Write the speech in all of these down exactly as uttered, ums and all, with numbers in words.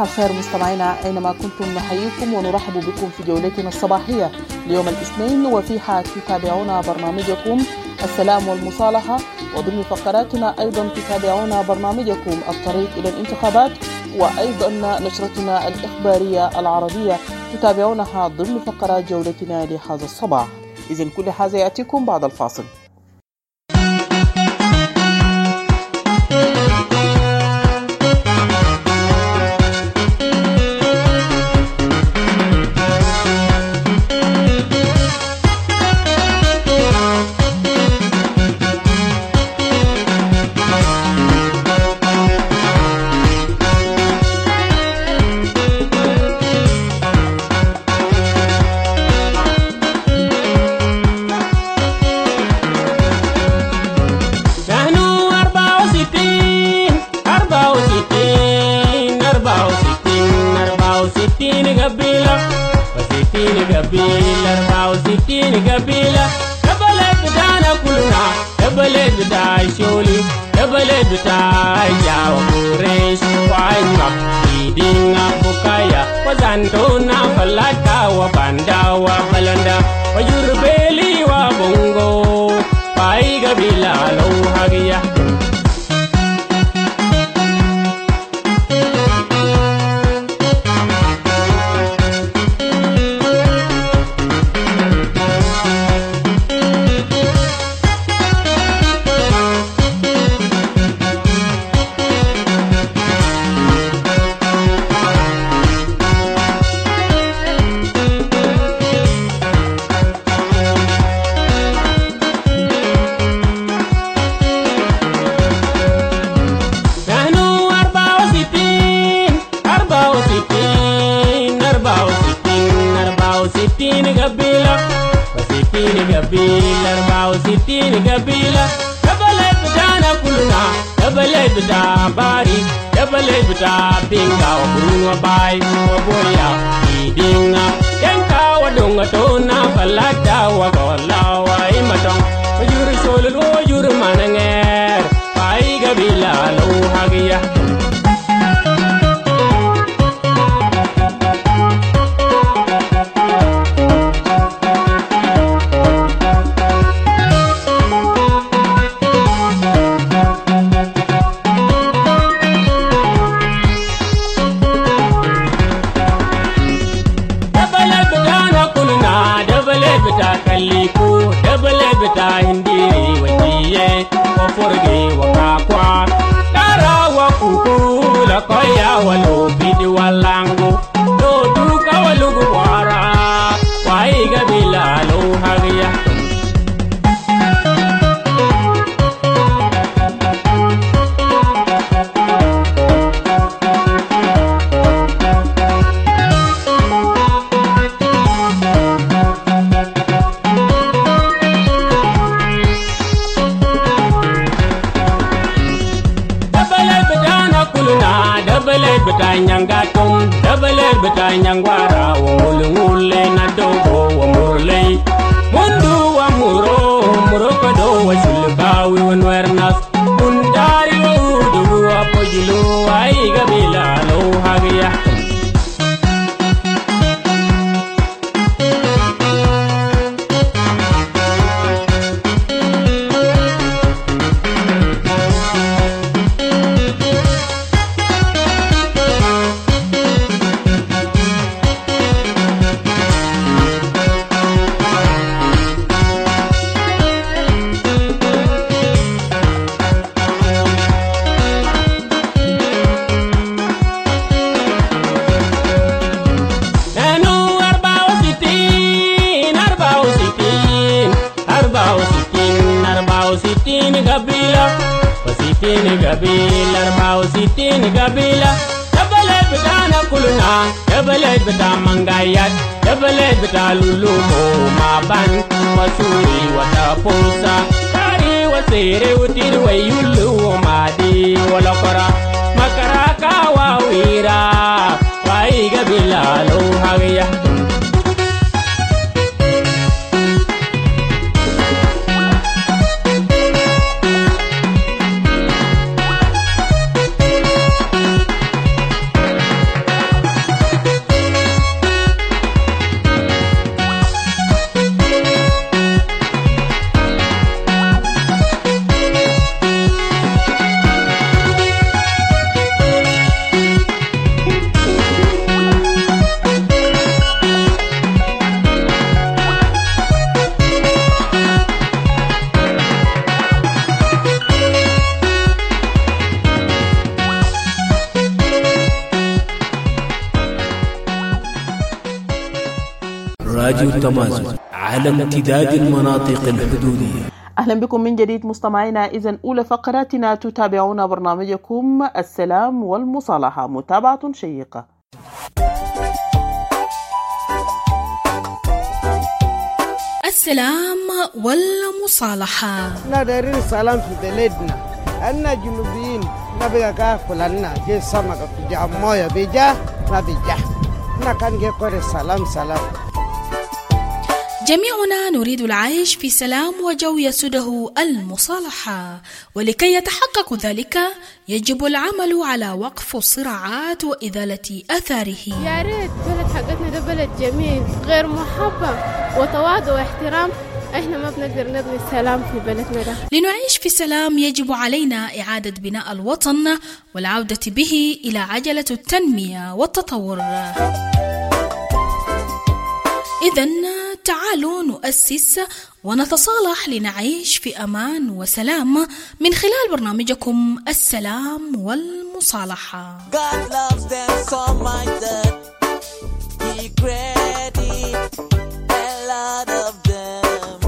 الخير مستمعينا أينما كنتم، نحييكم ونرحب بكم في جولتنا الصباحية ليوم الاثنين، وفيها تتابعون برنامجكم السلام والمصالحة، وضمن فقراتنا أيضا تتابعون برنامجكم الطريق إلى الانتخابات، وأيضا نشرتنا الإخبارية العربية تتابعونها ضمن فقرات جولتنا لهذا الصباح. إذن كل هذا يأتيكم بعد الفاصل. Zantona falaka wa banda wa balanda wa yurbeli wa bongo pai gabila lo hagiya bari dabale bita binga wa bunwa bai wa boya idinga yanka wa donga tona falada wa gola wa imatong yuri solul o yuri mananger bai gabila lo hagiya nyangwara wa mulungule na dogo wa murle mundu wa muro muro kodo wa shulbawi wa nwernas mundari wa udu wa pojulu wa igabila lo hagiya gabila arbao sitini gabila dabale bitana kuluna dabale bita mangayat dabale bita lulumo maban wasuri wata posa kari wasere utir wayulu madi walakora makaraka wawira wai gabila lo hagiya راديو تمازج على امتداد المناطق الحدودية. أهلا بكم من جديد مستمعينا. إذن أولى فقراتنا تتابعون برنامجكم السلام والمصالحة، متابعة شيقة. السلام والمصالحة. ندير السلام في بلدنا، أنا جنوبيين نبغى كاكل لنا جي سمك في جا موية بيجا نبيجا نكان جي كوري سلام سلام. جميعنا نريد العيش في سلام وجو يسوده المصالحة، ولكي يتحقق ذلك يجب العمل على وقف الصراعات وإزالة آثاره. يا ريت بلد حقتنا ده بلد جميل غير محبة وتواضع واحترام، احنا ما بنقدر نبني السلام في بلدنا ده. لنعيش في سلام يجب علينا إعادة بناء الوطن والعودة به إلى عجلة التنمية والتطور. إذن تعالوا نؤسس ونتصالح لنعيش في أمان وسلام من خلال برنامجكم السلام والمصالحة. God loves them so much that he created a lot of them.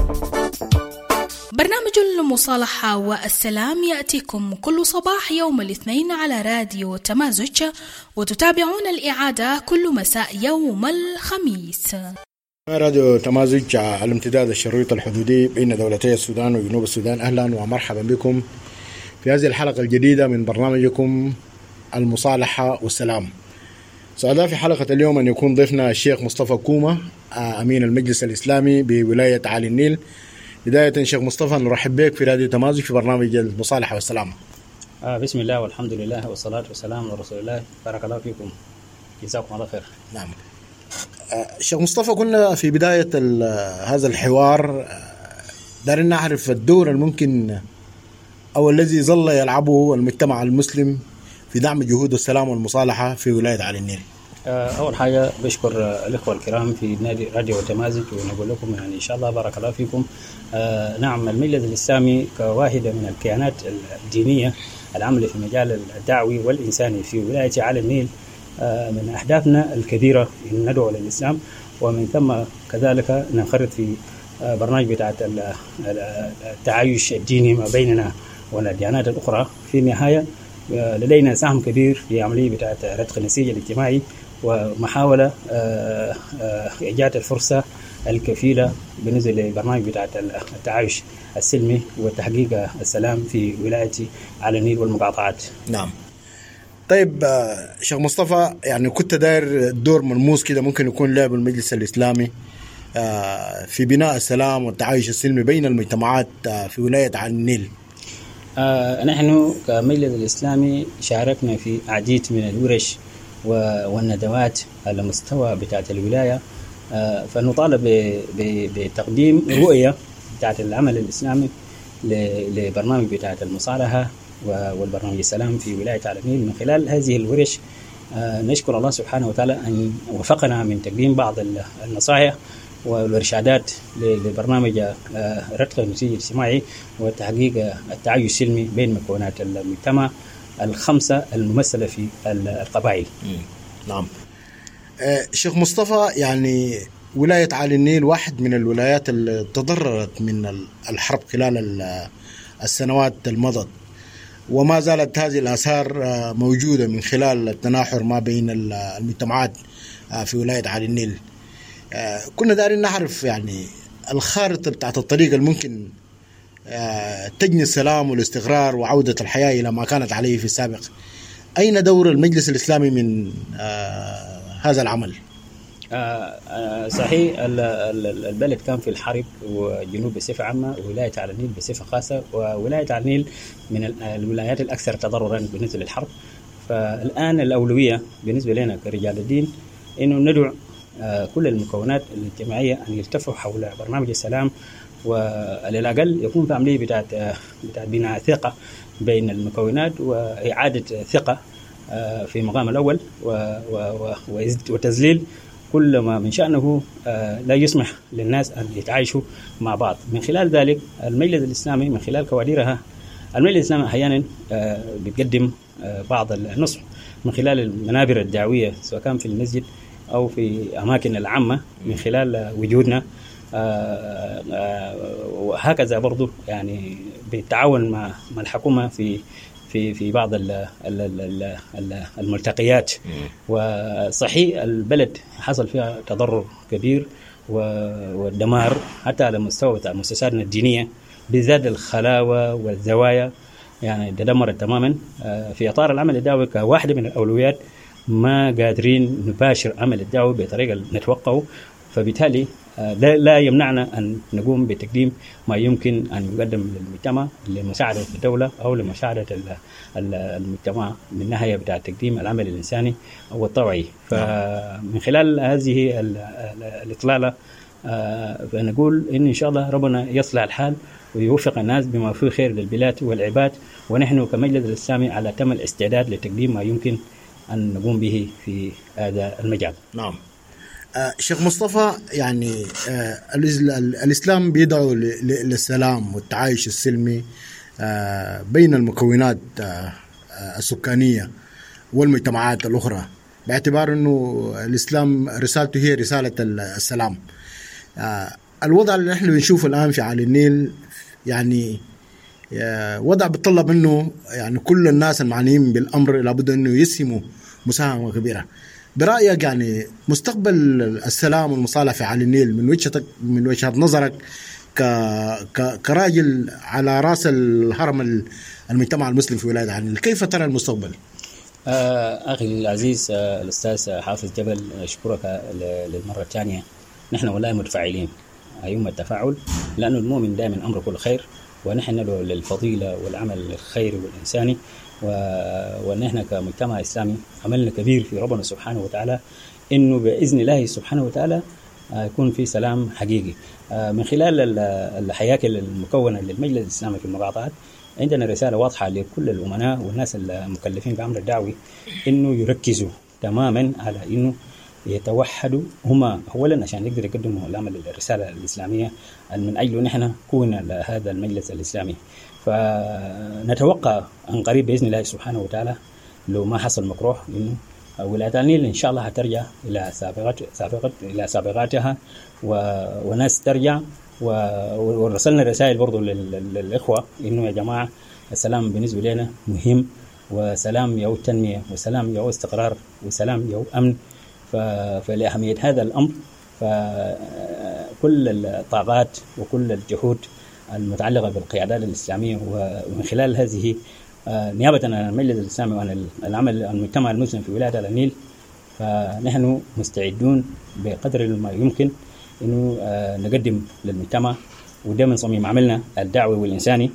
برنامج المصالحة والسلام يأتيكم كل صباح يوم الاثنين على راديو تمازج، وتتابعون الإعادة كل مساء يوم الخميس. راديو تمازج على امتداد الشريط الحدودي بين دولتي السودان وجنوب السودان. أهلا ومرحبا بكم في هذه الحلقة الجديدة من برنامجكم المصالحة والسلام. سعداء في حلقة اليوم أن يكون ضيفنا الشيخ مصطفى كومة، أمين المجلس الإسلامي بولاية عالي النيل. بداية شيخ مصطفى نرحب بك في راديو تمازج في برنامج المصالحة والسلام. آه بسم الله والحمد لله والصلاة والسلام على رسول الله. بارك الله فيكم، جزاكم الله خير. نعم شيخ مصطفى، كنا في بداية هذا الحوار دارين نعرف الدور الممكن أو الذي ظل يلعبه المجتمع المسلم في دعم جهود السلام والمصالحة في ولاية عالي النيل. أول حاجة بشكر الإخوة الكرام في نادي راديو تمازج، ونقول لكم يعني إن شاء الله بارك الله فيكم. نعم، المجلس الإسلامي كواحدة من الكيانات الدينية العاملة في مجال الدعوي والإنساني في ولاية عالي النيل، من أهدافنا الكبيرة أن ندعو للإسلام، ومن ثم كذلك ننخرط في برنامج بتاعة التعايش الديني ما بيننا والديانات الأخرى. في النهاية لدينا سهم كبير في عملية بتاعة رتق النسيج الاجتماعي ومحاولة إيجاد الفرصة الكفيلة بالنسبة لبرنامج بتاعة التعايش السلمي وتحقيق السلام في ولاية عالي النيل والمقاطعات. نعم. طيب شيخ مصطفى، يعني كنت داير دور ملموس كده ممكن يكون لعب المجلس الإسلامي في بناء السلام والتعايش السلمي بين المجتمعات في ولاية عالي النيل. آه نحن كمجلس الإسلامي شاركنا في عديد من الورش والندوات على مستوى بتاعة الولاية، آه فنطالب بتقديم رؤية بتاعة العمل الإسلامي لبرنامج بتاعة المصالحة والبرنامج السلام في ولاية عالي النيل. من خلال هذه الورش آه نشكر الله سبحانه وتعالى أن وفقنا من تقديم بعض النصائح والإرشادات لبرنامج رتق النسيج الاجتماعي وتحقيق التعايش السلمي بين مكونات المجتمع الخمسة الممثلة في القبائل. نعم. شيخ مصطفى، يعني ولاية عالي النيل واحد من الولايات اللي تضررت من الحرب خلال السنوات المضت، وما زالت هذه الآثار موجودة من خلال التناحر ما بين المجتمعات في ولاية عالي النيل. كنا دارين نعرف يعني الخارطة بتاعت الطريق الممكن تجني السلام والاستقرار وعودة الحياة إلى ما كانت عليه في السابق. أين دور المجلس الإسلامي من هذا العمل؟ صحيح، البلد كان في الحرب، وجنوب بصفة عامة وولاية عالي النيل بصفة خاصة، وولاية عالي النيل من الولايات الأكثر تضررا بالنسبة للحرب. فالآن الأولوية بالنسبة لنا كرجال الدين إنه ندعو كل المكونات الاجتماعية أن يلتفوا حول برنامج السلام، وعلى الأقل يكون في عملية بتاعت بتاعت بناء ثقة بين المكونات وإعادة ثقة في المقام الأول وتذليل كل ما من شأنه لا يسمح للناس أن يتعايشوا مع بعض. من خلال ذلك المجلس الإسلامي من خلال كوادرها، المجلس الإسلامي أحيانا بيقدم بعض النصح من خلال المنابر الدعوية، سواء كان في المسجد أو في أماكن العامة من خلال وجودنا. وهكذا برضو يعني بالتعاون مع الحكومة في في في بعض الملتقيات. وصحيح البلد حصل فيها تضرر كبير والدمار حتى على مستوى مؤسساتنا الدينية، بالذات الخلاوة والزوايا يعني تدمرت تماما. في إطار العمل الدعوي كواحدة من الأولويات ما قادرين نباشر عمل الدعوي بطريقة نتوقعه، فبالتالي لا يمنعنا أن نقوم بتقديم ما يمكن أن يقدم للمجتمع لمساعدة الدولة أو لمساعدة المجتمع من ناحية بتاع تقديم العمل الإنساني أو الطوعي. فمن خلال هذه الإطلالة فنقول إن إن شاء الله ربنا يصلح الحال ويوفق الناس بما فيه خير للبلاد والعباد، ونحن كمجلس الإسلامي على تم الاستعداد لتقديم ما يمكن أن نقوم به في هذا المجال. نعم. آه شيخ مصطفى، يعني آه الإسلام بيدعو للسلام والتعايش السلمي آه بين المكونات آه السكانية والمجتمعات الأخرى، باعتبار أنه الإسلام رسالته هي رسالة السلام. آه الوضع اللي نحن بنشوفه الآن في عالي النيل يعني آه وضع بيتطلب منه يعني كل الناس المعنيين بالأمر لابد أنه يسهموا مساهمة كبيرة. برأيك يعني مستقبل السلام والمصالحة في عالي النيل من وجهتك من وجهة نظرك ك... ك... كراجل على رأس الهرم المجتمع المسلم في ولاية عالي النيل، كيف ترى المستقبل؟ آه أخي العزيز آه الأستاذ حافظ جبل، أشكرك للمرة الثانية. نحن والله متفاعلين أيما التفاعل، لأنه المؤمن دائما أمر كل خير، ونحن له للفضيلة والعمل الخيري والإنساني، ونحن كمجتمع إسلامي عملنا كبير في ربنا سبحانه وتعالى إنه بإذن الله سبحانه وتعالى يكون في سلام حقيقي. من خلال الحياكل المكونة للمجلس الإسلامي في المقاطعات عندنا رسالة واضحة لكل الأمناء والناس المكلفين بعمل الدعوي إنه يركزوا تماما على إنه يتوحدوا هما أولا عشان يقدر يقدموا العمل الرسالة الإسلامية من أجله نحن كونا هذا المجلس الإسلامي. فنتوقع عن قريب بإذن الله سبحانه وتعالى لو ما حصل مكروه إنه ولاية النيل إن شاء الله هترجع إلى سابقات سابقات إلى سابقاتها وناس ترجع. ورسلنا رسائل برضو للإخوة إنه يا جماعة السلام بالنسبة لنا مهم، وسلام يو تنمية، وسلام يو استقرار، وسلام يو أمن. فلأهمية هذا الأمر فكل الطاقات وكل الجهود المتعلقة بالقيادات الإسلامية ومن خلال هذه نيابة عن المجلس الإسلامي وعن العمل المجتمع المسلم في ولاية النيل، فنحن مستعدون بقدر ما يمكن إنه نقدم للمجتمع، وده من صميم عملنا الدعوي والإنساني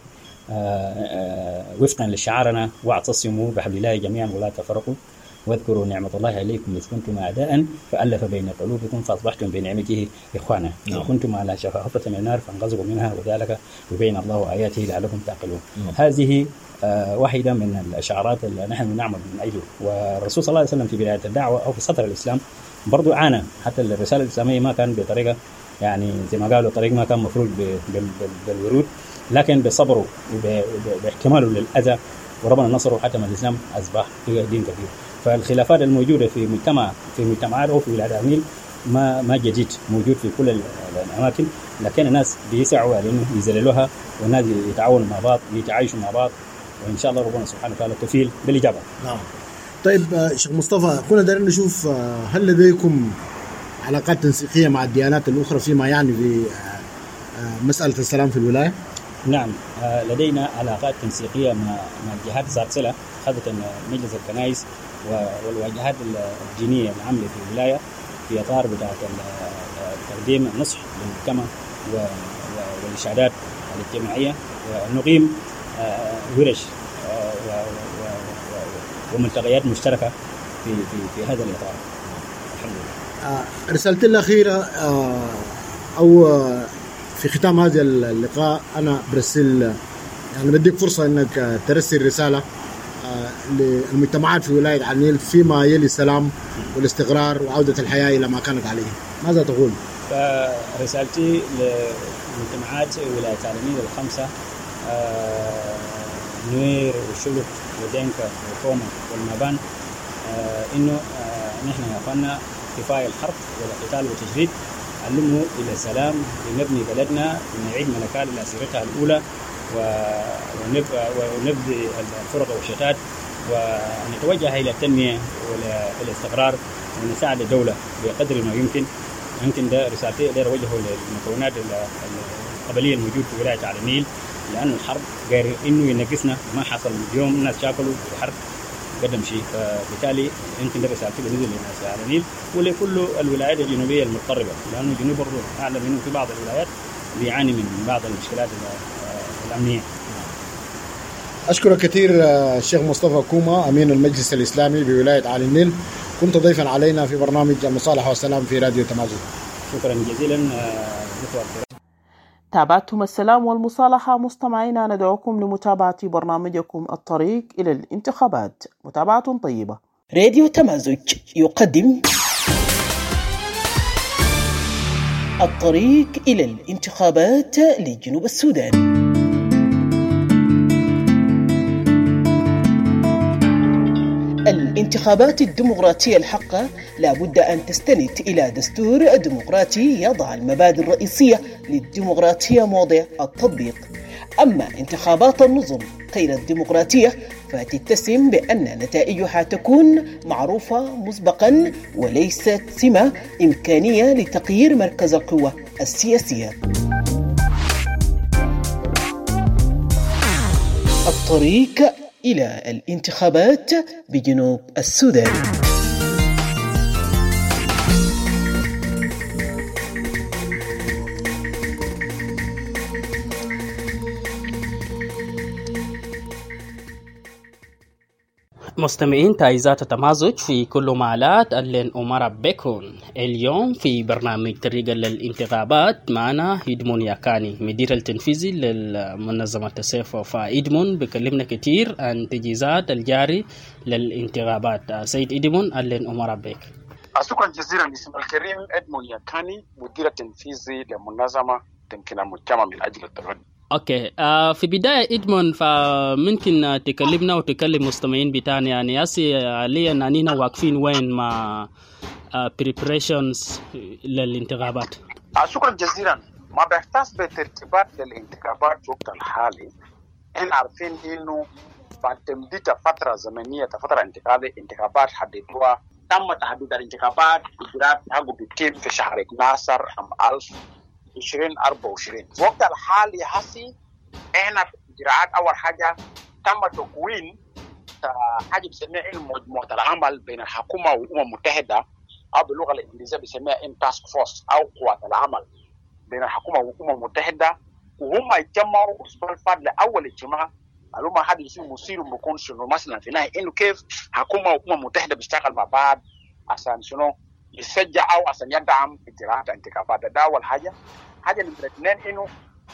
وفقا لشعارنا واعتصموا بحبل الله جميعا ولا تفرقوا واذكروا نعمة الله عليكم إذ كنتم أعداء فألف بين قلوبكم فأصبحتم بنعمته إخوانا وكنتم على شفا حفرة من النار فانقذكم منها وذلك يبين الله آياته لعلكم تعقلون. هذه واحدة من الشعارات اللي نحن نعمل من أجله. والرسول صلى الله عليه وسلم في بداية الدعوة أو في سطر الإسلام برضو عانى، حتى الرسالة الإسلامية ما كان بطريقة يعني زي ما قالوا طريق ما كان مفروض بالورود، لكن بصبره وباحتماله للأذى وربنا نصره حتى من الإسلام أصبح دين كبير. فالخلافات الموجودة في مجتمع في مجتمعات أو في ولاية النيل ما ما جديد، موجود في كل الأماكن، لكن الناس بيسعوا على إنه يذللوها والناس يتعاونوا مع بعض يتعايشوا مع بعض، وإن شاء الله ربنا سبحانه وتعالى تفيل بالإجابة. نعم. طيب شيخ مصطفى، كنا دارين نشوف هل لديكم علاقات تنسيقية مع الديانات الأخرى فيما يعني في مسألة السلام في الولاية؟ نعم، لدينا علاقات تنسيقية مع الجهات ذات صلة، خاصة مجلس الكنائس والواجهات الدينية العامة في الولاية في إطار بتاعة تقديم النصح للمجتمع والإرشادات الاجتماعية، ونقيم ورش وملتقيات مشتركة في في في هذا الإطار. الحمد لله. رسالتي الأخيرة أو في ختام هذا اللقاء أنا برسل يعني بديك فرصة إنك ترسل رسالة للمجتمعات في ولاية عالي النيل فيما يلي السلام والاستقرار وعودة الحياة إلى ما كانت عليه، ماذا تقول؟ فرسالتي لمجتمعات ولاية عالي النيل الخمسة نوير وشلوك ودينكا وكوما والمبان إنه نحن يا أخوانا كفاية الحرب والقتال والتجريد، علمه إلى السلام، لنبني بلدنا، ونعيد ملكات لأسيرتها الأولى، ونبذي الفرق والشتات، ونتوجه إلى التنمية والاستقرار، ونساعد الدولة بقدر ما يمكن. يمكن ده رسالتي أقدر أوجهه للمكونات القبلية الموجودة في ولاية على النيل، لأن الحرب غير إنه ينقصنا، ما حصل اليوم الناس شاكلوا الحرب قدم شيء، فبالتالي يمكن ده رسالتي بالنسبة للناس على النيل ولكل الولايات الجنوبية المضطربة، لأنه الجنوب برضو أعلم إنه في بعض الولايات بيعاني من بعض المشكلات الأمنية. أشكرك كثير الشيخ مصطفى كوما أمين المجلس الإسلامي بولاية علي النيل، كنت ضيفا علينا في برنامج المصالحة والسلام في راديو تمازن. شكرا جزيلا. تابعتم السلام والمصالحة. مستمعينا ندعوكم لمتابعة برنامجكم الطريق إلى الانتخابات. متابعة طيبة. راديو تمازج يقدم الطريق إلى الانتخابات لجنوب السودان. الانتخابات الديمقراطية الحقة لا بد أن تستند إلى دستور ديمقراطي يضع المبادئ الرئيسية للديمقراطية موضع التطبيق. أما انتخابات النظم غير الديمقراطية فتتسم بأن نتائجها تكون معروفة مسبقا وليست سمة إمكانية لتغيير مركز القوة السياسية. الطريق إلى الانتخابات بجنوب السودان. مستمعين تعزيزات التمازج في كل مالات اللين أمر بكون. اليوم في برنامج طريق للانتخابات معنا إدمون ياكاني مدير التنفيذي للمنظمة السيفو. فإدمون بكلمنا كتير عن تجهيزات الجاري للانتخابات. سيد إدمون اللين أمر بك. شكرا جزيلا. اسم الكريم إدمون ياكاني مدير التنفيذي للمنظمة تمكين المجتمع من أجل التغيير. اوكي آه في بدايه ادمون فممكن تكلمنا وتكلم مستمعين بتاعنا يعني ياسي عليا اننا واقفين وين مع بريبريشنز للانتخابات. شكرا جزيلا. ما بيختص بترتيبات للانتخابات وقت الحالي، احنا عارفين انه بعد تمديد فتره زمنيه فتره انتقاليه انتخابات حددوها، تم تحديد الانتخابات اجراء حقه بيتم في شهر اثناشر عام ألف عشرين أربعة وعشرين. وقت الحالي هسي احنا في اجراءات. اول حاجه تم تكوين حاجه بسميها مجموعه العمل بين الحكومه والامم المتحده، او باللغه الانجليزيه بسميها ام تاسك فورس او قوات العمل بين الحكومه والامم المتحده، وهم يتجمعوا الاسبوع الفات لاول اجتماع. معلومه هذه يصير مثير بيكون شنو مثلا في نهايه انه كيف حكومه والامم المتحده بيشتغل مع بعض عشان شنو يشجع او عشان يدعم اجراءات الانتخابات. ده اول حاجه. حاجه نمره اثنين انه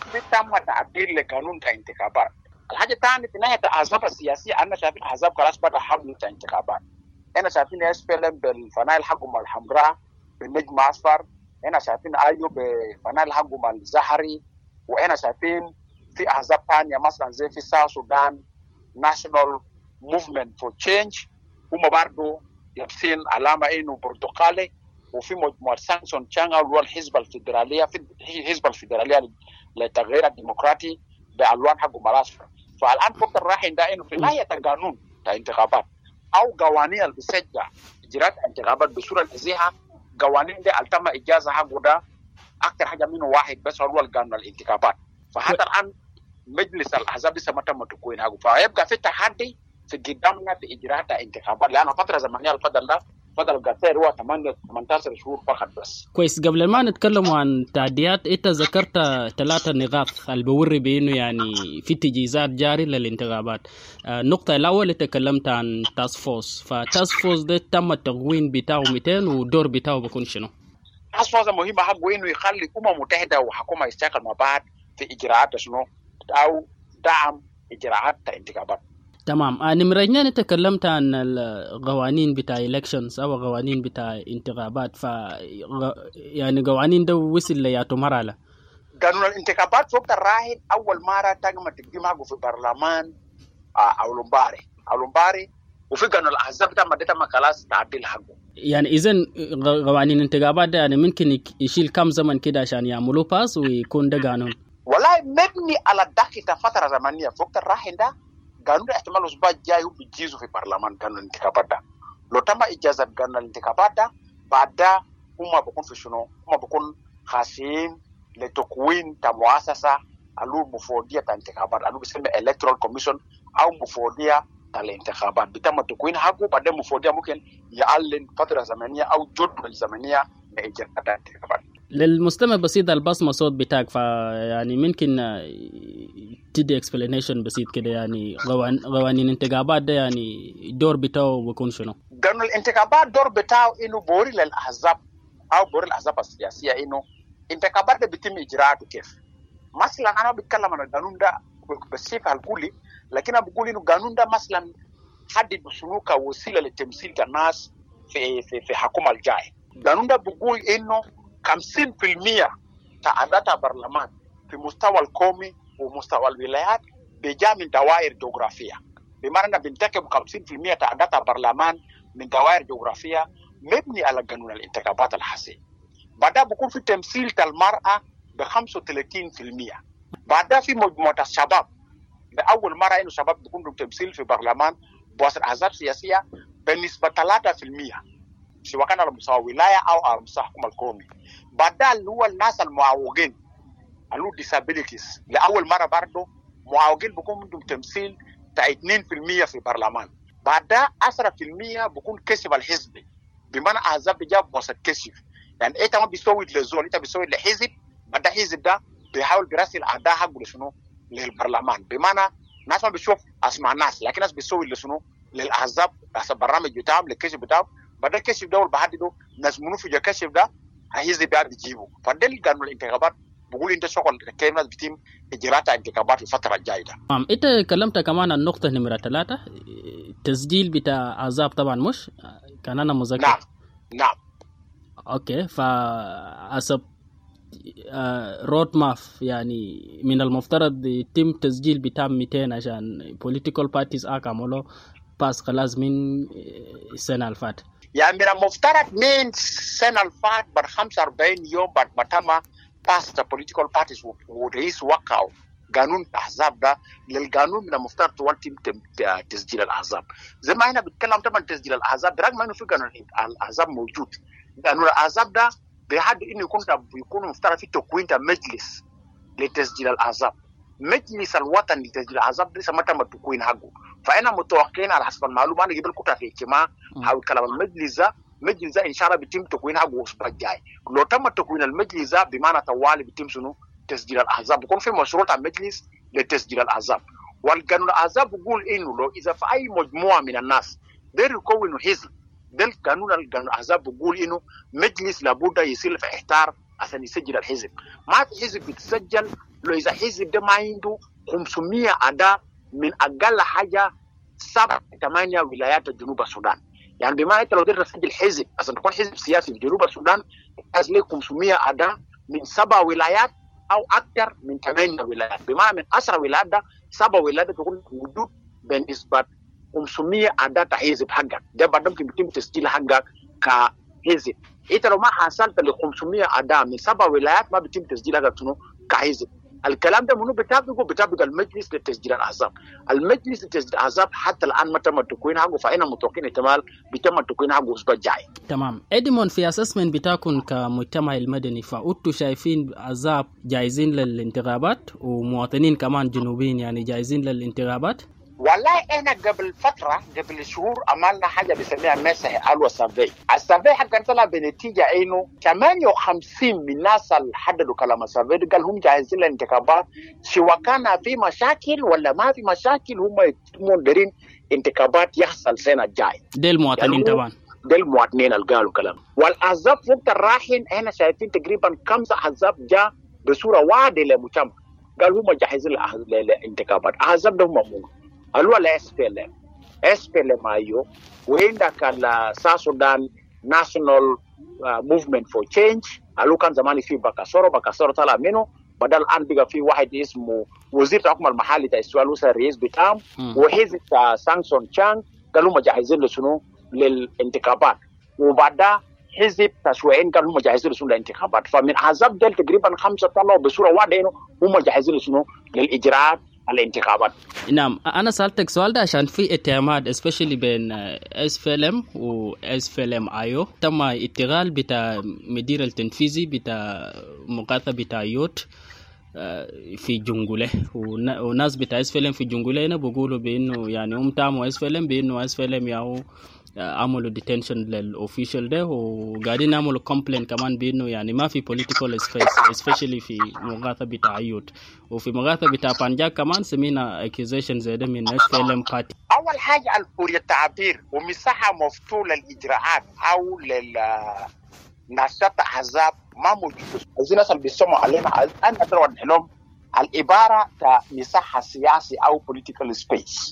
تم تعديل لقانون الانتخابات. الحاجه الثانيه في ناحيه الاحزاب السياسيه، انا شايفين الاحزاب خلاص بدا حمله الانتخابات. انا شايفين اس بي ال بالفنائل حقهم الحمراء بالنجم اصفر، انا شايفين ايوب بالفنائل حقهم الزهري، وانا شايفين في احزاب ثانيه مثلا زي في ساوث السودان ناشونال موفمنت فور تشينج، هم برضه لابسين علامه انه برتقالي، وفي مجموعه سانسون تشانغ اللي هو الحزب الفيدراليه في الحزب الفيدراليه للتغيير الديمقراطي بالوان حقهم الاصفر. فالان فكر رايحين ده انه في نهايه القانون الانتخابات او قوانين اللي بتشجع اجراءات الانتخابات بصوره نزيهه، قوانين دي التم اجازه حقه ده اكثر حاجه منه واحد بس هو القانون الانتخابات. فحتى الان مجلس الاحزاب لسه ما تم تكوين حقه، فيبقى في تحدي في قدامنا في اجراءات الانتخابات، لانه فتره زمنيه الفضل ده فضل قصير هو ثمانية عشر شهور فقط بس. كويس. قبل ما نتكلم عن تعديات، انت ذكرت ثلاثه نقاط اللي بوري بانه يعني في تجهيزات جاري للانتخابات. النقطه الاول اللي تكلمت عن تاسك فورس، فتاسك فورس ده تم التكوين بتاعه مئتين والدور بتاعه بيكون شنو؟ تاسك فورس مهمه حقه انه يخلي الامم المتحده وحكومه يشتغل مع بعض في اجراءات شنو او دعم اجراءات الانتخابات. تمام. نمرين تكلمت عن القوانين بتاع elections او قوانين بتاع انتخابات، ف يعني قوانين ده وصل لياتو مرحله. قانون الانتخابات وقت الراهن اول مره تم تقديمها في برلمان او لومباري او لومباري وفي قانون الاحزاب تم تم خلاص تعديل حقه. يعني إذن قوانين الانتخابات ده يعني ممكن يشيل كم زمن كده عشان يعملوا باس ويكون ده قانون؟ والله مبني على دقيقة فترة زمنية فوق الراحل ده قانون احتمال الأسبوع الجاي هو بيجيزوا في البرلمان قانون الانتخابات ده. لو تم إجازة قانون الانتخابات ده بعد ده هم بيكون في شنو؟ هم بيكون خاصين لتكوين مؤسسة الو مفوضية الانتخابات الو بيسمى electoral commission أو مفوضية الانتخابات بتم تكوين حقه بعد مفوضية ممكن يعلن فترة زمنية أو جدول زمنية لإجراء الانتخابات. للمستمع بسيط البصمة صوت بتاعك فيعني ممكن تدي explanation بسيط كده يعني قوانين الانتخابات ده يعني دور بتاعه بيكون شنو؟ قانون الانتخابات دور بتاعه إنه بوري للأحزاب أو بوري الأحزاب السياسية إنه انتخابات ده بيتم إجراءاته كيف؟ مثلا أنا بتكلم عن القانون ده بصفة الكلي لكن أنا بقول إنه القانون ده مثلا حدد شنو كوسيلة لتمثيل الناس في في في حكومة الجاي. القانون ده بقول إنه خمسين بالمئة تعداد البرلمان في مستوى القومي ومستوى الولايات بيجا من دوائر جغرافية. بمعنى بنتكب خمسين بالمئة تعداد البرلمان من دوائر جغرافية مبني على قانون الانتخابات الحسي. بعدها بيكون في تمثيل المرأة ب خمسة وثلاثين بالمئة. بعدها في مجموعة الشباب لأول مرة إنه شباب بيكون لهم تمثيل في برلمان بواسطة أحزاب سياسية بنسبة ثلاثة بالمئة سواء كان على مستوى ولاية أو على مستوى الحكومة القومي. بعدها اللي هو الناس المعوقين اللي هو disabilities لأول مرة برضه معوقين بيكون عندهم تمثيل تا اثنين بالمئة في برلمان. بعدها عشرة بالمئة بيكون كشف الحزبي بمعنى أحزاب بيجاب بواسطة كشف يعني إنت ما بيسوي لزول إنت بيسوي لحزب بعد حزب ده بيحاول براسل أعداء حقه لشنو للبرلمان بمعنى ناس ما بيشوف أسماء الناس لكن ناس بيسوي لشنو للأحزاب حسب برامج بتاعهم للكشف بتاعهم بعد الكشف ده والبحث ناس منو في الكشف ده حزب ده بيجيبوا فده قانون الانتخابات بقول انت شغل كيف ناس بتم اجراءات الانتخابات الفتره الجايه ده. نعم انت كلمت كمان عن نقطه نمره ثلاثة تسجيل بتاع احزاب طبعا مش كان انا مذكر. نعم نعم اوكي فحسب رود ماف يعني من المفترض يتم تسجيل بتاع مئتين عشان political parties اكملوا باس خلاص من السنه الفات يعني من المفترض من السنه الفات بعد خمسة وأربعين يوم بعد ما تم باس political parties ورئيس وقعوا قانون الاحزاب ده للقانون من المفترض تولتم تسجيل الاحزاب زي ما هنا بنتكلم طبعا تسجيل الاحزاب برغم انه في قانون الاحزاب موجود قانون الاحزاب ده بيحدد انه يكون يكون مفترض في تكوين مجلس لتسجيل الاحزاب مجلس الوطني لتسجيل الاحزاب لسه ما تم تكوين حقه فانا متوقعين على حسب المعلومه انا قبل كنت في اجتماع حول كلام المجلس ده مجلس ده ان شاء الله بيتم تكوين حقه الاسبوع الجاي لو تم تكوين المجلس ده بمعنى طوالي بيتم شنو تسجيل الاحزاب بيكون في مشروع مجلس لتسجيل الاحزاب والقانون الاحزاب بيقول انه لو اذا في اي مجموعه من الناس دير يكونوا حزب ده القانون الاحزاب بيقول انه مجلس لابد يصير في احتار عشان يسجل الحزب ما في حزب بيتسجل لو اذا حزب ده ما عنده خمسمئة اعضاء من اقل حاجه سبع ثمانيه ولايات جنوب السودان يعني بما انت لو قدرت تسجل حزب عشان تكون حزب سياسي في جنوب السودان لازم لك خمسمئة اعضاء من سبع ولايات او اكثر من ثمانيه ولايات بما من عشر ولايات ده سبع ولايات تكون وجود بنسبه خمسمئة اعضاء حزب حقك ده بعد ممكن يتم تسجيل حقك كحزب انت لو ما حصلت ل خمسمئة اعضاء من سبع ولايات ما بيتم تسجيل حقك شنو كحزب الكلام ده منو بيطبقه بيطبق المجلس لتسجيل الاحزاب المجلس لتسجيل الاحزاب حتى الان ما تم تكوين حقه فانا متوقعين احتمال بيتم تكوين حقه الاسبوع الجاي. تمام ادمون في اسسمنت بتاعكم كمجتمع المدني فانتوا شايفين احزاب جايزين للانتخابات ومواطنين كمان جنوبيين يعني جايزين للانتخابات؟ والله احنا قبل فتره قبل شهور عملنا حاجه بنسميها مسح الوا سيرفي السيرفي حق طلع بنتيجه انه ثمانية وخمسين من الناس اللي حددوا كلام السيرفي قال هم جاهزين للانتخابات سواء كان في مشاكل ولا ما في مشاكل هم مقدرين انتخابات يحصل سنه الجاي دي المواطنين يعني طبعا دي المواطنين اللي قالوا كلام والاحزاب فوق الراحل احنا شايفين تقريبا خمسه احزاب جاء بصوره واضحه للمجتمع قال هم جاهزين للانتخابات احزاب ده هم قالوا لا اس بي ال ام اس بي ال ام ايو وعندك الساوث سودان ناشونال موفمنت فور تشينج قالوا كان زمان في بكاسورو بكاسورو طلع منه بدل الان بقى في واحد اسمه وزير الحكم المحلي تاع السؤال وصل الرئيس بتاعهم وحزب سانسون تشانغ قالوا مجهزين لشنو للانتخابات وبعدها حزب تشويعين كانوا هم جاهزين لسنو الانتخابات. فمن احزاب ديل تقريبا خمسه طلعوا بصوره واضحه انه هم جاهزين لسنو للاجراءات الانتخابات. نعم انا سالتك سؤال ده عشان في اتهامات especially بين اس في ال ام و اس في ال ام ايو تم اتغال بتاع مدير التنفيذي بتاع مقاطعه بتاع يوت في جنجوله، وناس بتاع اس في ال ام في جنجوله هنا بيقولوا بانه يعني هم تاموا اس في ال ام بانه اس في ال ام ياهو عملوا ديتنشن للاوفيشال ده، وقاعدين يعملوا كومبلين كمان بانه يعني ما في بوليتيكال سبيس especially في مغاثة بتاع يوت، وفي مغاثة بتاع بانجاك كمان سمينا اكيوزيشن زي ده من اس في ال ام بارتي. اول حاجه الحريه التعبير ومساحه مفتوحه للاجراءات او للنشاط احزاب ما موجود. عايزين ناس اللي بيسموا علينا الان اتروح لهم العباره كمساحه سياسي او بوليتيكال سبيس.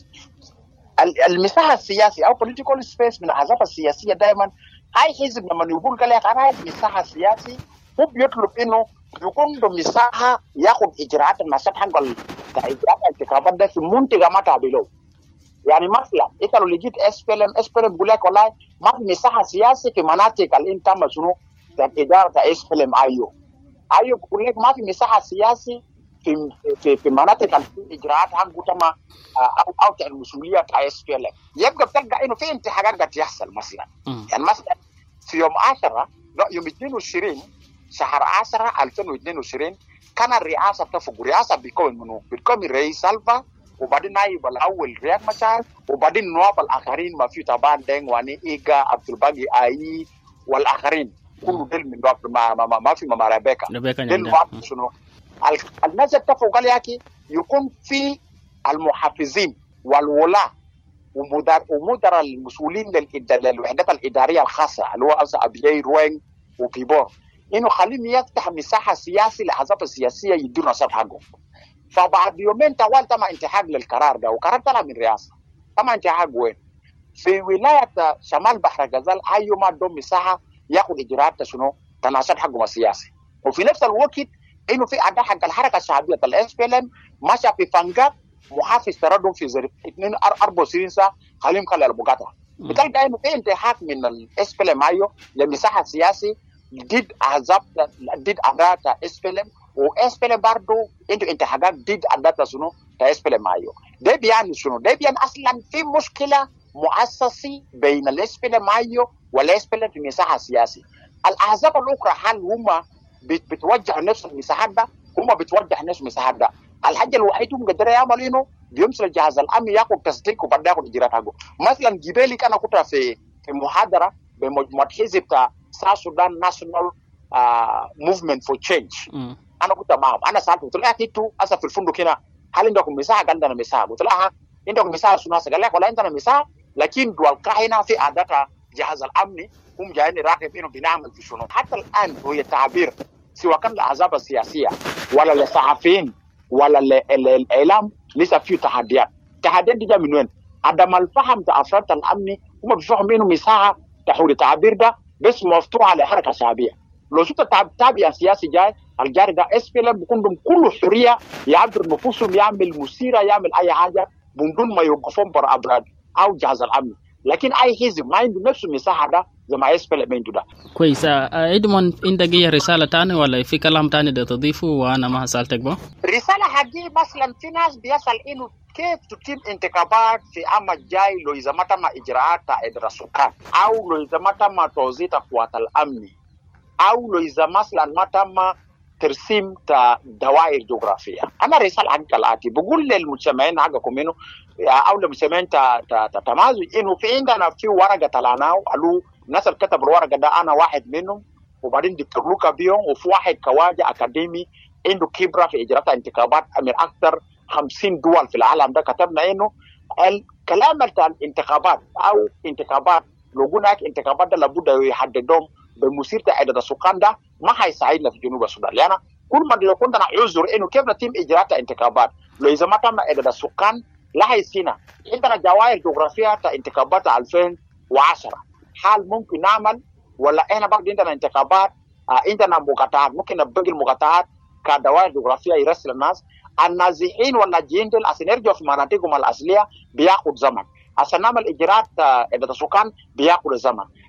المساحه السياسي او بوليتيكال سبيس من الاحزاب السياسيه دائما اي حزب لما يقول قال لك انا عايز مساحه سياسي هو بيطلب انه يكون له مساحه ياخذ اجراءات النشاط حق اجراءات الانتخابات ده في منطقه ما تابعه. يعني مثلا انت لو لقيت اس بي ال ام اس بي ال ام بيقول لك والله ما في مساحه سياسي في مناطق اللي انت شنو الاداره اس بي ال ام ايو ايو بيقول لك ما في مساحه سياسي في في في مناطق الاجراءات حقه تم او او المسؤوليه بتاع اس بي ال ام. يبقى بتلقى انه في انتخابات قاعد تحصل مثلا م. يعني مثلا في يوم عشرة يوم اثنين وعشرين شهر عشرة ألفين واثنين وعشرين كان الرئاسه تفوق رئاسه بيكون منه بيكون الرئيس سالفا وبعدين نائب الاول رياض مشار وبعدين النواب الاخرين ما في طبعا دين واني ايجا عبد الباقي اي والاخرين كله دل من ما ما, ما, ما في ماما ربيكا دل شنو الناس اتفقوا قال ياكي يكون في المحافظين والولاة ومدراء ومدراء المسؤولين للوحدات الاداريه الخاصه اللي هو اصلا ابيي روين وبيبور انه خليهم يفتح مساحه سياسيه للاحزاب السياسيه يديروا نشاط حقهم. فبعد يومين طوال تم انتهاك للقرار ده وقرار طلع من الرئاسه. تم انتهاك وين؟ في ولايه شمال بحر الغزال ايوه ما دوم مساحه ياخذ اجراءات شنو؟ تناشط حقهم السياسي. وفي نفس الوقت انه في اعضاء حق الحركه الشعبيه الاس بي ال ام ماشى في فنجات محافظ تردم في زر اثنين أربعة وعشرين ساعه خليهم خلي البقاطه. بتلقى انه في انتهاك من الاس بي ال ام ايوه لمساحه سياسي ضد احزاب ضد اعضاء اس بي ال ام واس بي ال ام برضه عنده انتهاكات ضد اعضاء شنو؟ اس بي ال ام ايوه. ده بيعني شنو؟ ده بيعني اصلا في مشكله مؤسسي بين الاس بي ال ام ايوه والاس بي ال ام في مساحه سياسي. الاحزاب الاخرى هل هم بتوجه نفس المساحات ده؟ هم بتوجه نفس المساحات ده. الحاجه الوحيده هم قدروا يعملوا انه بيمسك الجهاز الامني ياخذ تصديق وبعدين ياخذ اجراءات حقه. مثلا جبالي انا كنت في في محاضره بمجموعه حزب بتاع ساوث سودان ناشونال موفمنت فور تشينج. انا كنت معهم انا سالت قلت له انتوا اسف في الفندق هنا هل عندكم مساحه؟ قال عندنا مساحه. قلت لها عندكم مساحه شنو؟ قال لك والله عندنا مساحه لكن دول هنا في اعضاء الجهاز الامني هم جايين يراقب انه بنعمل في شنو. حتى الان هو التعبير سواء كان الاحزاب السياسيه ولا للصحفيين ولا الاعلام لسه في تحديات. التحديات دي جايه من وين؟ عدم الفهم بتاع افراد الامني هم بيفهموا انه مساحه تحول التعبير ده بس مفتوحه لحركه شعبيه. لو شفت التابع السياسي جاي الجاري ده اس بي ال ام بيكون لهم كل حريه يعبر نفوسهم يعمل مسيره يعمل اي حاجه بدون ما يوقفون برا ابراد او جهاز الامن. لكن اي حزب ما عنده نفس المساحه ده زي ما اس بي ال ام عنده ده. كويس. ادمون عندك اي رساله ثانيه ولا في كلام ثاني ده تضيفه وانا ما سالتك به؟ رساله حقيقيه مثلا في ناس بيسال انه كيف تتم انتخابات في عام الجاي لو اذا ما تم اجراءات اداره السكان او لو اذا ما تم توزيع القوات الامني او لو اذا مثلا ما تم ترسيم دوائر جغرافيه. انا رساله حق الاتي بقول للمجتمعين حقكم انه او للمجتمعين تمازج انه في عندنا في ورقه طلعناه قالوا الناس اللي كتب الورقه ده انا واحد منهم وبعدين دكتور لوكا بيون وفي واحد كواجه اكاديمي عنده خبره في اجراءات انتخابات من اكثر خمسين دول في العالم ده. كتبنا انه الكلام بتاع الانتخابات او انتخابات لو قلنا انتخابات ده لابد يحددهم بمسيره عدد السكان ده ما حيساعدنا في جنوب السودان. لان يعني كل ما لو كنا نعذر انه كيف نتم اجراءات انتخابات لو اذا ما تم عدد السكان لا هيسينا. عندنا دوائر جغرافيه بتاع انتخابات ألفين وعشرة حال ممكن نعمل ولا احنا بعد عندنا انتخابات آه عندنا مقاطعات ممكن نبقي المقاطعات كدوائر جغرافيه يرسل الناس النازحين واللاجئين دول عشان يرجعوا في مناطقهم الاصليه بياخذ زمن. عشان نعمل اجراءات عدد السكان بياخذ زمن.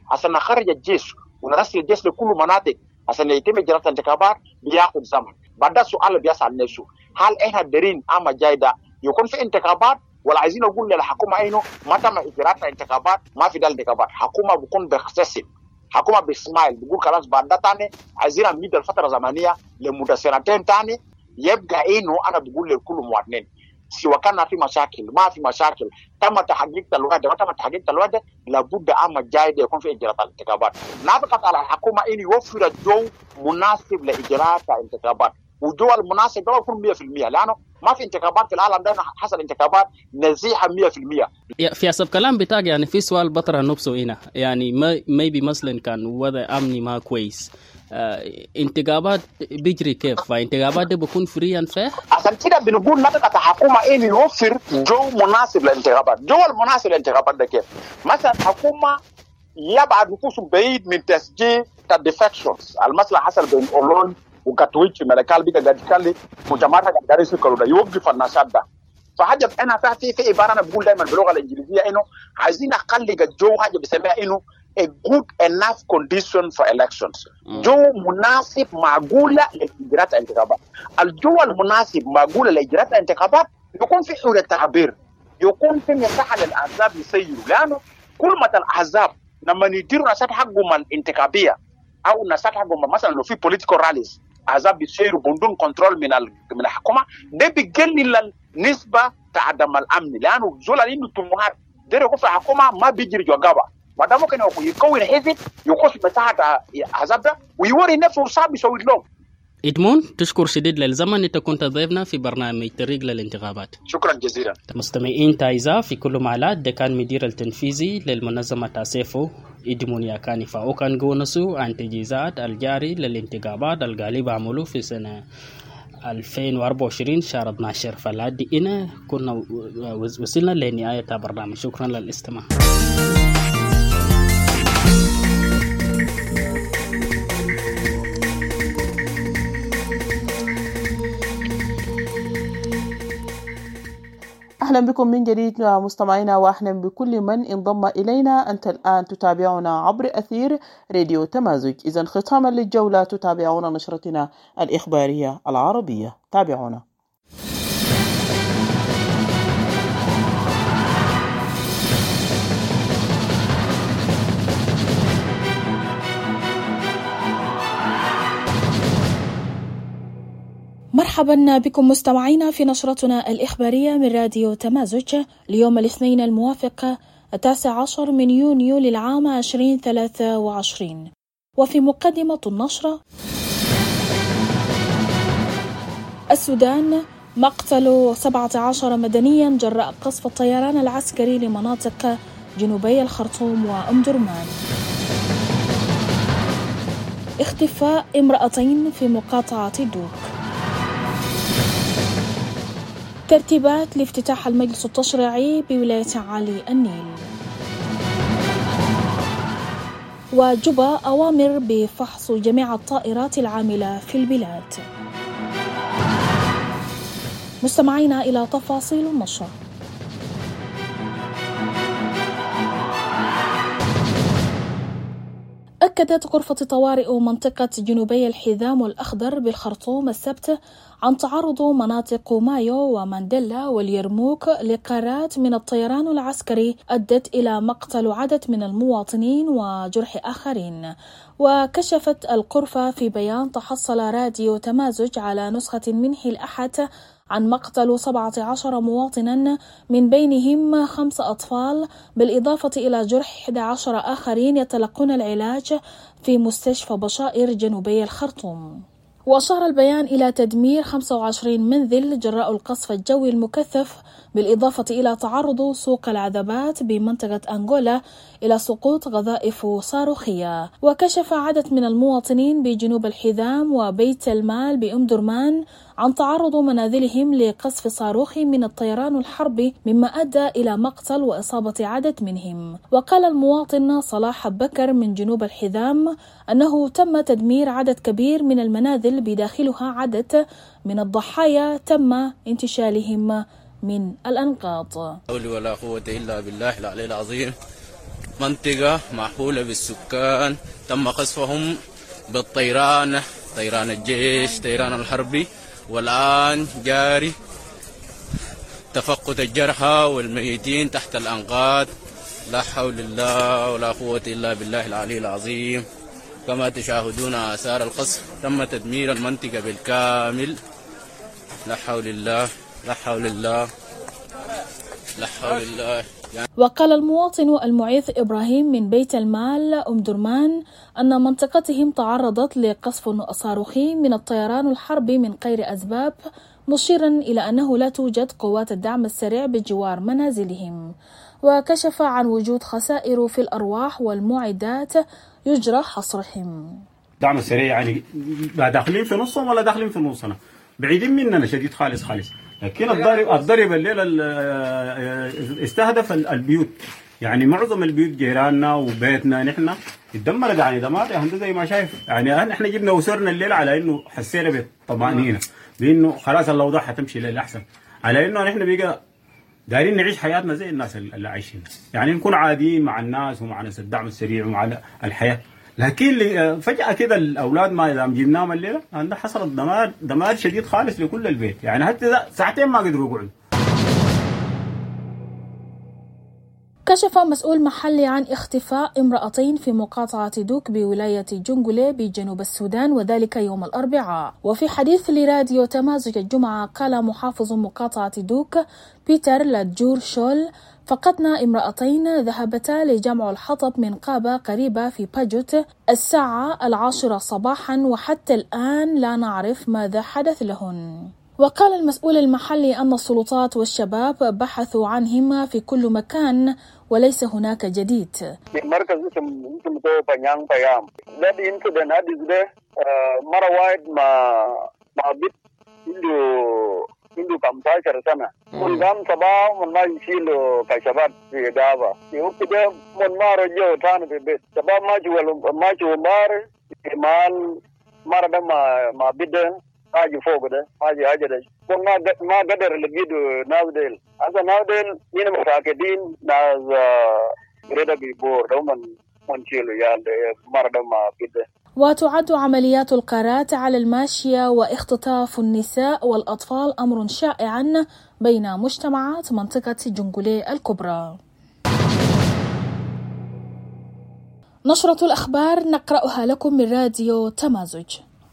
عشان نخرج الجيش ونرسل الجيش لكل مناطق عشان يتم إجراء الانتخابات بياخد زمن. بعد السؤال اللي بيسأل نفسه هل إحنا دارين أما جايدة يكون في انتخابات ولا عايزين نقول للحكومة إنه ما تم إجراء الانتخابات ما في ده الانتخابات. حكومة بيكون بيختصم، حكومة بيسمايل بيقول خلاص بعد ده تاني عايزين نمد الفترة زمنية لمدة سنتين تاني. يبقى إنه أنا بقول لكل مواطنين سواء كان في مشاكل ما في مشاكل تم تحقيق الوعد ما تم تحقيق الوعد لابد أما جايد يكون في إجراء الانتخابات. نبقى على الحكومة إنه يوفر الجو مناسب لإجراء الانتخابات، والجو المناسب ده يكون مية في المية لأنه ما في انتخابات في العالم ده حصل انتخابات نزيحة مية في المية. في حسب كلام بتاعك يعني في سؤال بطرح نفسه هنا يعني ما ميبي مثلا كان وضع أمني ما كويس آه، انتخابات بيجري كيف؟ فانتخابات ده بيكون فريا فيه؟ عشان كده بنقول نبقى الحكومة إنه يوفر جو مناسب للانتخابات. جو المناسب للانتخابات ده كيف؟ مثلا الحكومة يبعد نفوسهم بعيد من تسجيل الديفكشنز. المسألة حصل بين أولون وكاتويتش ملكال بيجا قاعد يتكلم مجموعات قاعد يسكروا ده يوقف النشاط ده. فحاجة أنا في في عبارة أنا بقول دائما باللغة الإنجليزية إنه عايزين نخلق الجو حاجة بيسميها إنه a good enough condition for elections. جو مناسب معقولة لإجراء الانتخابات. الجو المناسب معقولة لإجراء الانتخابات يكون في حرية التعبير، يكون في مساحة للأحزاب يسيروا، لأنه كل ما الأحزاب لما يديروا نشاط حقهم الانتخابية أو نشاط حقهم مثلا لو في political rallies أحزاب يسيروا بدون كنترول من من الحكومة ده بيقلل النسبة عدم الأمن، لأنه زول اللي عنده طموحات ده يكون في الحكومة ما بيجري جوابه. بعد ممكن يكون حزب يخش مساحة أحزاب ده ويوري نفسه صعب يسوي لهم. إدمون تشكر شديد للزمن أنت كنت ضيفنا في برنامج طريق للانتخابات. شكرا جزيلا. مستمعين تايزا في كل معلات ده كان مدير التنفيذي للمنظمة تاسيفو إدمون ياكاني فاو كان قونسو عن تجهيزات الجاري للانتخابات الغالبة عملوا في سنة ألفين وأربعة وعشرين شهر اثنا عشر. فلادي إنا كنا وصلنا لنهاية برنامج. شكرا للاستماع. أهلا بكم من جديد مستمعينا وأهلا بكل من انضم إلينا. أنت الآن تتابعنا عبر أثير راديو تمازج. إذن ختاما للجولة تتابعون نشرتنا الإخبارية العربية. تابعونا. مرحبا بكم مستمعينا في نشرتنا الإخبارية من راديو تمازج ليوم الاثنين الموافق التاسع عشر من يونيو للعام عشرين ثلاثة وعشرين. وفي مقدمة النشرة: السودان مقتل سبعة عشر مدنيا جراء قصف الطيران العسكري لمناطق جنوبي الخرطوم وأم درمان. اختفاء امرأتين في مقاطعة دوك. ترتيبات لافتتاح المجلس التشريعي بولاية عالي النيل. وجبا أوامر بفحص جميع الطائرات العاملة في البلاد. مستمعينا إلى تفاصيل النشر. أكدت غرفة طوارئ منطقة جنوبي الحزام الأخضر بالخرطوم السبت عن تعرض مناطق مايو ومانديلا واليرموك لقارات من الطيران العسكري أدت إلى مقتل عدد من المواطنين وجرح آخرين. وكشفت الغرفة في بيان تحصل راديو تمازج على نسخة منه الأحد عن مقتل سبعة عشر مواطنا من بينهم خمس أطفال، بالإضافة إلى جرح أحد عشر آخرين يتلقون العلاج في مستشفى بشائر جنوبي الخرطوم. وأشار البيان إلى تدمير خمسة وعشرين منزل جراء القصف الجوي المكثف، بالإضافة إلى تعرض سوق العذبات بمنطقة أنغولا إلى سقوط قذائف صاروخية. وكشف عدد من المواطنين بجنوب الحزام وبيت المال بأم درمان عن تعرض منازلهم لقصف صاروخي من الطيران الحربي، مما أدى إلى مقتل وإصابة عدد منهم. وقال المواطن صلاح بكر من جنوب الحزام أنه تم تدمير عدد كبير من المنازل بداخلها عدد من الضحايا تم انتشالهم من الأنقاض. لا حول ولا قوة إلا بالله العلي العظيم. منطقة محولة بالسكان تم قصفهم بالطيران، طيران الجيش، طيران الحربي، والآن جاري تفقد الجرحى والميتين تحت الأنقاض. لا حول الله ولا قوة إلا بالله العلي العظيم. كما تشاهدون آثار القصف، تم تدمير المنطقة بالكامل. لا حول الله لا حول الله لا حول الله. وقال المواطن المعيث إبراهيم من بيت المال أم درمان أن منطقتهم تعرضت لقصف صاروخي من الطيران الحربي من غير أسباب، مشيرا إلى أنه لا توجد قوات الدعم السريع بجوار منازلهم، وكشف عن وجود خسائر في الأرواح والمعدات يجرى حصرهم. الدعم السريع يعني لا داخلين في نصهم ولا داخلين في نصنا، بعيدين مننا شديد خالص خالص. لكن الضرب الضرب الليله استهدف البيوت، يعني معظم البيوت جيراننا وبيتنا نحن اتدمرت يعني دمار. يعني زي ما شايف يعني احنا جبنا وسرنا الليل على انه حسينا بطمأنينة بانه خلاص الاوضاع حتمشي للاحسن، على انه نحن بقى دايرين نعيش حياتنا زي الناس اللي عايشين، يعني نكون عاديين مع الناس ومع ناس الدعم السريع ومع الحياه. لكن فجأة كده الأولاد ما إذا جبناهم الليلة عندنا حصلت دمار دمار شديد خالص لكل البيت، يعني حتى ساعتين ما قدروا يقعدوا. كشف مسؤول محلي عن اختفاء امرأتين في مقاطعة دوك بولاية جنجولي بجنوب السودان، وذلك يوم الأربعاء. وفي حديث لراديو تمازج الجمعة قال محافظ مقاطعة دوك بيتر لاتجور شول: فقدنا امرأتين ذهبتا لجمع الحطب من قابة قريبة في باجوت الساعة العاشرة صباحا، وحتى الآن لا نعرف ماذا حدث لهن. وقال المسؤول المحلي أن السلطات والشباب بحثوا عنهما في كل مكان وليس هناك جديد. مركز اسم اسم تو بنيان بيام ده انسيدنت هذا ده مرة واحد ما ما بيت عنده عنده خمسة عشر سنة والقام صباح من ما يشيله كشباب في دابا يوقف ده من ما رجعوا تاني في البيت شباب ما جوا ما جوا مار مال مرة ده ما ما بيده حاجة فوق ده حاجة حاجة ده ما ما قدر لقيته ناس ديل هذا ناس ديل هنا متأكدين ناس ريدا بيبور ده من من شيله يعني مرة ده ما بيده. وتعد عمليات القارات على الماشية واختطاف النساء والأطفال أمر شائعا بين مجتمعات منطقة جنجولي الكبرى. نشرة الأخبار نقرأها لكم من راديو تمازج.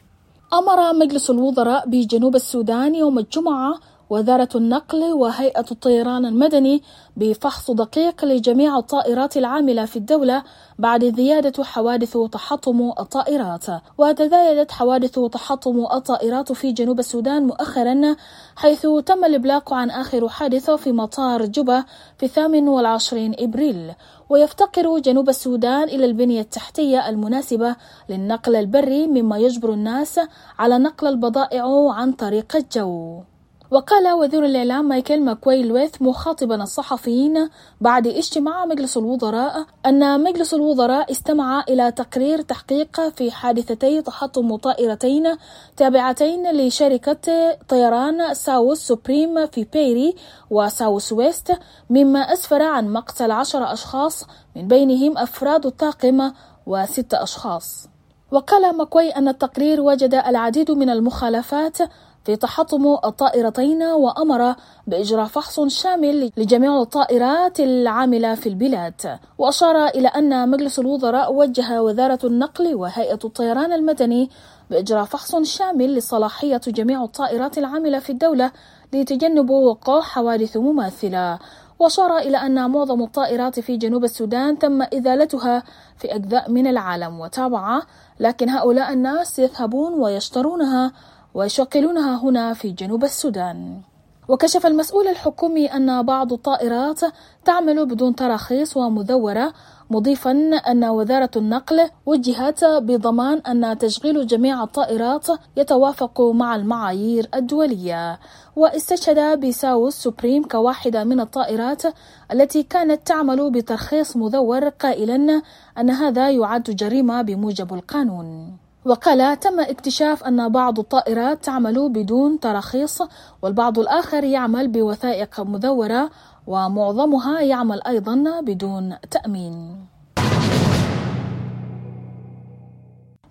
أمر مجلس الوزراء بجنوب السودان يوم الجمعة وزارة النقل وهيئة الطيران المدني بفحص دقيق لجميع الطائرات العاملة في الدولة بعد زيادة حوادث تحطم الطائرات. وتزايدت حوادث تحطم الطائرات في جنوب السودان مؤخرا، حيث تم الإبلاغ عن آخر حادث في مطار جوبا في الثامن والعشرين إبريل. ويفتقر جنوب السودان إلى البنية التحتية المناسبة للنقل البري، مما يجبر الناس على نقل البضائع عن طريق الجو. وقال وزير الإعلام مايكل ماكوي لويث مخاطبا الصحفيين بعد اجتماع مجلس الوزراء أن مجلس الوزراء استمع إلى تقرير تحقيق في حادثتي تحطم طائرتين تابعتين لشركة طيران ساوث سوبريم في بيري وساوث ويست، مما أسفر عن مقتل عشر أشخاص من بينهم أفراد الطاقم وست أشخاص. وقال ماكوي أن التقرير وجد العديد من المخالفات في تحطم الطائرتين، وأمر بإجراء فحص شامل لجميع الطائرات العاملة في البلاد. وأشار إلى أن مجلس الوزراء وجه وزارة النقل وهيئة الطيران المدني بإجراء فحص شامل لصلاحية جميع الطائرات العاملة في الدولة لتجنب وقوع حوادث مماثلة. وأشار إلى أن معظم الطائرات في جنوب السودان تم إزالتها في أجزاء من العالم وتابعة، لكن هؤلاء الناس يذهبون ويشترونها ويشغلونها هنا في جنوب السودان. وكشف المسؤول الحكومي أن بعض الطائرات تعمل بدون تراخيص ومزورة، مضيفا أن وزارة النقل وجهت بضمان أن تشغيل جميع الطائرات يتوافق مع المعايير الدولية. واستشهد بساوث سوبريم كواحدة من الطائرات التي كانت تعمل بترخيص مزور، قائلا أن هذا يعد جريمة بموجب القانون. وقال تم اكتشاف أن بعض الطائرات تعمل بدون تراخيص والبعض الآخر يعمل بوثائق مزورة، ومعظمها يعمل أيضا بدون تأمين.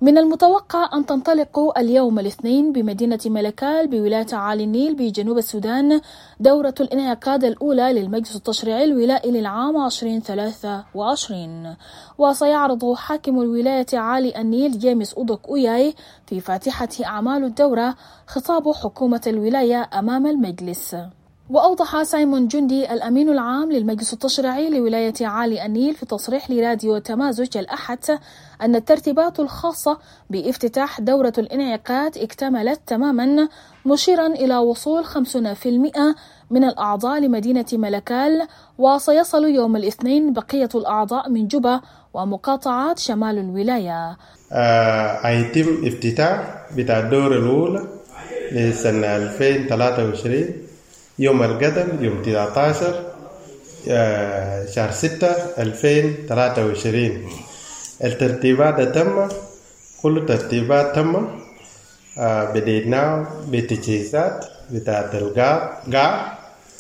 من المتوقع أن تنطلق اليوم الاثنين بمدينة ملكال بولاية عالي النيل بجنوب السودان دورة الانعقاد الأولى للمجلس التشريعي الولائي للعام عشرين ثلاثة وعشرين، وسيعرض حاكم الولاية عالي النيل جيمس أودوك أوياي في فاتحة أعمال الدورة خطاب حكومة الولاية أمام المجلس. وأوضح سايمون جندي الأمين العام للمجلس التشريعي لولاية عالي النيل في تصريح لراديو تمازج الأحد أن الترتيبات الخاصة بافتتاح دورة الانعقاد اكتملت تماما، مشيرا إلى وصول خمسين بالمئة من الأعضاء لمدينة ملكال، وسيصل يوم الاثنين بقية الأعضاء من جوبا ومقاطعات شمال الولاية. آه، هيتم افتتاح بتاع الدورة الأولى لسنة ألفين وثلاثة وعشرين يوم القدم يوم تسعة عشر آه شهر ستة ألفين وثلاثة وعشرين. الترتيبات تم، كل الترتيبات تم. آه بدينا بتجهيزات بتاعت القاع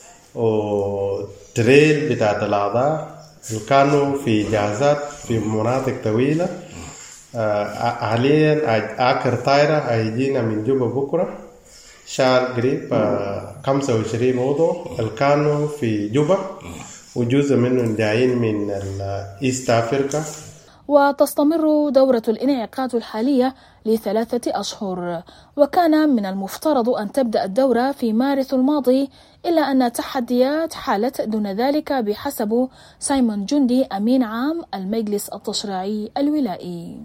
وتريل بتاعت الأعضاء اللي كانوا في جهازات في مناطق طويلة. حاليا آه آخر طائرة هيجينا من جوبا بكرة شهر قريب خمسة وعشرين عضو اللي كانوا في جوبا، وجزء منهم جايين من إيست أفريقيا. وتستمر دورة الانعقاد الحالية لثلاثة أشهر، وكان من المفترض أن تبدأ الدورة في مارس الماضي، إلا أن تحديات حالت دون ذلك بحسب سايمون جندي أمين عام المجلس التشريعي الولائي.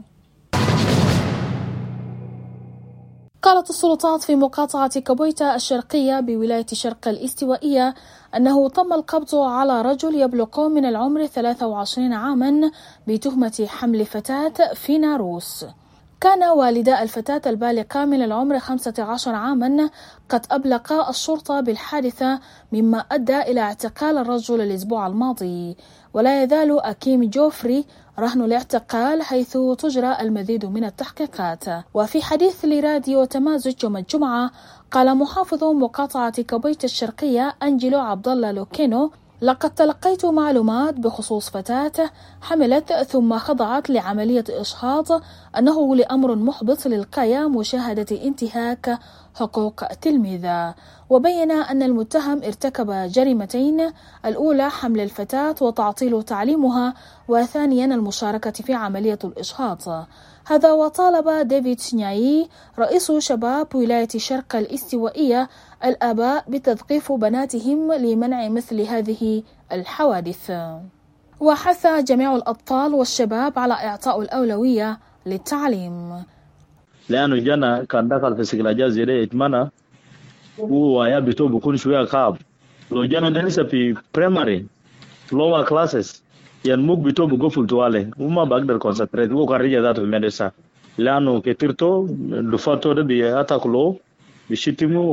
قالت السلطات في مقاطعة كابويتا الشرقية بولاية شرق الاستوائية أنه تم القبض على رجل يبلغ من العمر ثلاثة وعشرين عاما بتهمة حمل فتاة في ناروس. كان والدا الفتاة البالغة من العمر خمسة عشر عاما قد أبلغا الشرطة بالحادثة، مما أدى إلى اعتقال الرجل الأسبوع الماضي، ولا يزال أكيم جوفري رهن الاعتقال حيث تجرى المزيد من التحقيقات. وفي حديث لراديو تمازج يوم الجمعة قال محافظ مقاطعة كابويتا الشرقية أنجلو عبد الله لوكينو: لقد تلقيت معلومات بخصوص فتاة حملت ثم خضعت لعملية إشهاض، أنه لأمر محبط للغاية مشاهدة انتهاك حقوق تلميذة. وبين أن المتهم ارتكب جريمتين: الأولى حمل الفتاة وتعطيل تعليمها، وثانيا المشاركة في عملية الإشهاض. هذا وطالب ديفيد سنياي رئيس شباب ولاية شرق الاستوائية الآباء بتثقيف بناتهم لمنع مثل هذه الحوادث، وحث جميع الأطفال والشباب على إعطاء الأولوية للتعليم. لأنه جانا كان دخل في سجل زي ده يتمنى هو يبدو بكون شوية خاب. لو جانا لسه في primary lower classes يعني مو بيتو بقفل توالي وما بقدر كونسنتريت وكاريجا ذاته في المدرسة، لأنه كتيرتو دفاتو ده بيأتاكلو بيشتمو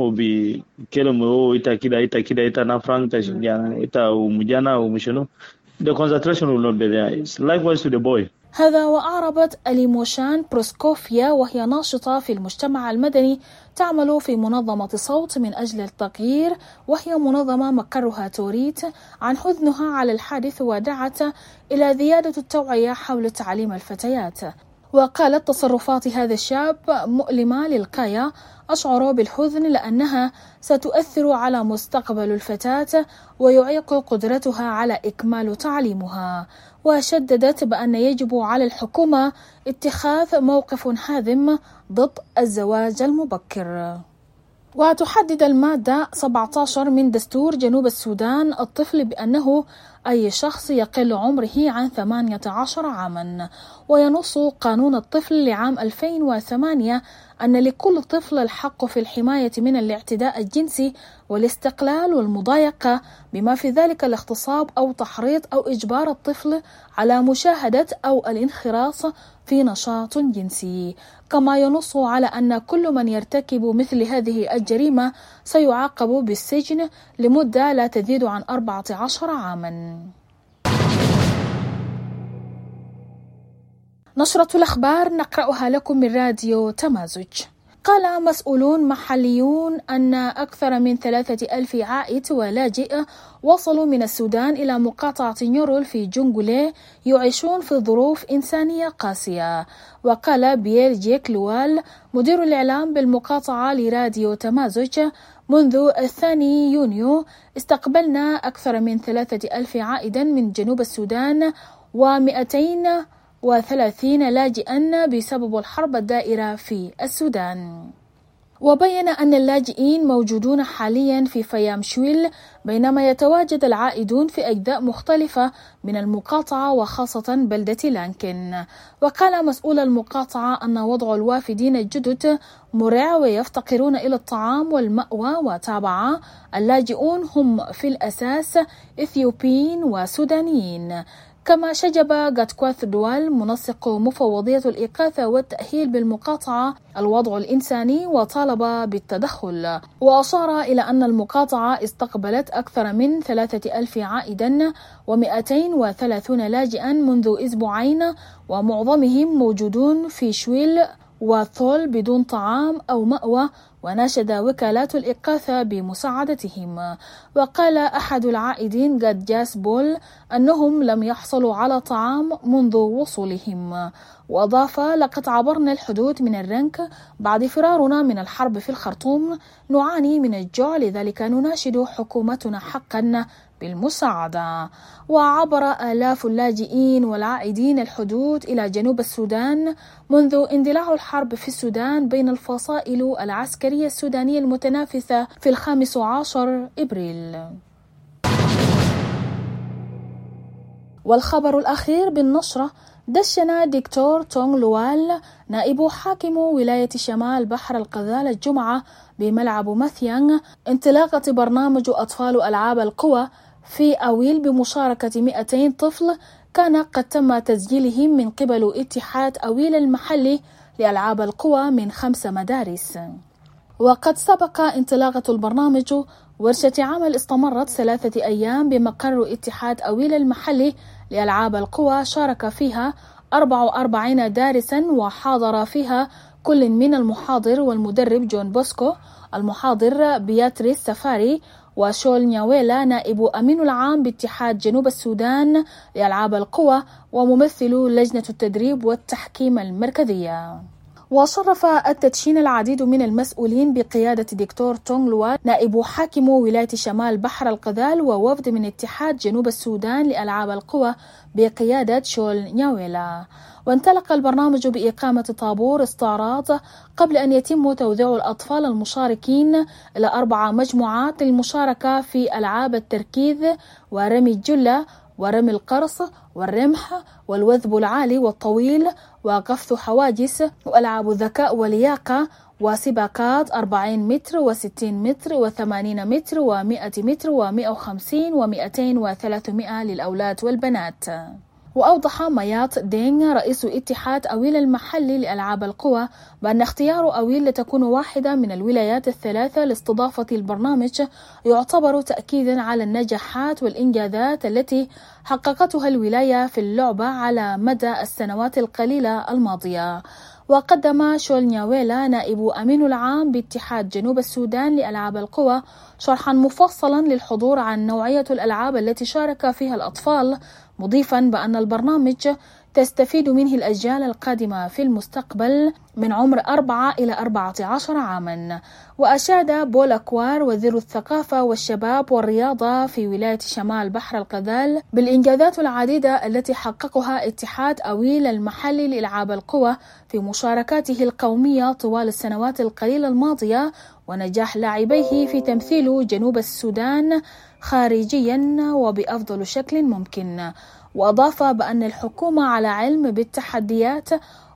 وبيكلمو إتا كده إتا كده إتا نافرانك يعني إتا ومجانا ومشنو. The concentration will not be there. It's likewise to the boy. هذا وأعربت أليموشان بروسكوفيا وهي ناشطة في المجتمع المدني تعمل في منظمة صوت من أجل التغيير، وهي منظمة مقرها توريت، عن حزنها على الحادث ودعت إلى زيادة التوعية حول تعليم الفتيات. وقالت: تصرفات هذا الشاب مؤلمة للغاية، أشعر بالحزن لأنها ستؤثر على مستقبل الفتاة ويعيق قدرتها على إكمال تعليمها. وشددت بأن يجب على الحكومة اتخاذ موقف حازم ضد الزواج المبكر. وتحدد المادة سبعة عشر من دستور جنوب السودان الطفل بأنه أي شخص يقل عمره عن ثمانية عشر عاما. وينص قانون الطفل لعام ألفين وثمانية أن لكل طفل الحق في الحماية من الاعتداء الجنسي والاستقلال والمضايقة، بما في ذلك الاغتصاب أو تحريض أو إجبار الطفل على مشاهدة أو الانخراط في نشاط جنسي. كما ينص على أن كل من يرتكب مثل هذه الجريمة سيعاقب بالسجن لمدة لا تزيد عن أربعة عشر عاما. نشرة الأخبار نقرأها لكم من راديو تمازج. قال مسؤولون محليون أن أكثر من ثلاثة ألف عائد ولاجئ وصلوا من السودان إلى مقاطعة نيورول في جونغولي يعيشون في ظروف إنسانية قاسية. وقال بيير جيك لوال مدير الإعلام بالمقاطعة لراديو تمازج منذ الثاني يونيو استقبلنا أكثر من ثلاثة ألف عائدا من جنوب السودان ومئتين وثلاثين لاجئا بسبب الحرب الدائرة في السودان. وبين أن اللاجئين موجودون حاليا في فيام شويل بينما يتواجد العائدون في أجزاء مختلفة من المقاطعة وخاصة بلدة لانكن. وقال مسؤول المقاطعة أن وضع الوافدين الجدد مرع ويفتقرون إلى الطعام والمأوى، وتابع اللاجئون هم في الأساس إثيوبيين وسودانيين. كما شجب غاتكواث دوال منسق مفوضية الإغاثة والتأهيل بالمقاطعة الوضع الإنساني وطالب بالتدخل، وأشار إلى أن المقاطعة استقبلت أكثر من ثلاثة ألف عائدا ومئتين وثلاثين لاجئا منذ أسبوعين ومعظمهم موجودون في شويل وثول بدون طعام أو مأوى، وناشد وكالات الإغاثة بمساعدتهم. وقال أحد العائدين قد جاس بول أنهم لم يحصلوا على طعام منذ وصولهم. وأضاف لقد عبرنا الحدود من الرنك بعد فرارنا من الحرب في الخرطوم، نعاني من الجوع لذلك نناشد حكومتنا حقا بالمساعدة. وعبر آلاف اللاجئين والعائدين الحدود إلى جنوب السودان منذ اندلاع الحرب في السودان بين الفصائل العسكرية السودانية المتنافسة في الخامس عشر إبريل. والخبر الأخير بالنشرة: دشن دكتور تونغ لوال نائب حاكم ولاية شمال بحر الغزال الجمعة بملعب مثيانغ انطلاقة برنامج أطفال ألعاب القوى في أويل بمشاركة مئتين طفل كان قد تم تسجيلهم من قبل اتحاد أويل المحلي لألعاب القوى من خمس مدارس. وقد سبق انطلاقة البرنامج ورشة عمل استمرت ثلاثة أيام بمقر اتحاد أويل المحلي لألعاب القوى، شارك فيها أربع وأربعين دارسا وحاضر فيها كل من المحاضر والمدرب جون بوسكو، المحاضر بياتريس سفاري، وشول نياويلا نائب أمين العام باتحاد جنوب السودان لألعاب القوى وممثل لجنة التدريب والتحكيم المركزية. وشرف التدشين العديد من المسؤولين بقيادة دكتور تونغ لوال نائب حاكم ولاية شمال بحر الغزال ووفد من اتحاد جنوب السودان لألعاب القوى بقيادة شول نياويلا. وانطلق البرنامج بإقامة طابور استعراض قبل أن يتم توزيع الأطفال المشاركين إلى أربع مجموعات للمشاركة في ألعاب التركيز ورمي الجلة ورمي القرص والرمح والوثب العالي والطويل وقفز حواجز وألعاب الذكاء واللياقة وسباقات أربعين متر وستين متر وثمانين متر ومئة متر ومئة وخمسين ومئتين وثلاثمائة للأولاد والبنات. وأوضح ميات دينغ رئيس اتحاد أويل المحلي لألعاب القوى بأن اختيار أويل لتكون واحدة من الولايات الثلاثة لاستضافة البرنامج يعتبر تأكيدا على النجاحات والإنجازات التي حققتها الولاية في اللعبة على مدى السنوات القليلة الماضية. وقدم شول نياويلا نائب أمين العام باتحاد جنوب السودان لألعاب القوى شرحا مفصلا للحضور عن نوعية الألعاب التي شارك فيها الأطفال، مضيفا بأن البرنامج تستفيد منه الأجيال القادمة في المستقبل من عمر أربعة إلى أربعة عشر عاما. وأشاد بول أكوار وزير الثقافة والشباب والرياضة في ولاية شمال بحر الغزال بالإنجازات العديدة التي حققها اتحاد أويل المحلي لألعاب القوى في مشاركاته القومية طوال السنوات القليلة الماضية ونجاح لاعبيه في تمثيل جنوب السودان خارجيا وبأفضل شكل ممكن. وأضاف بأن الحكومة على علم بالتحديات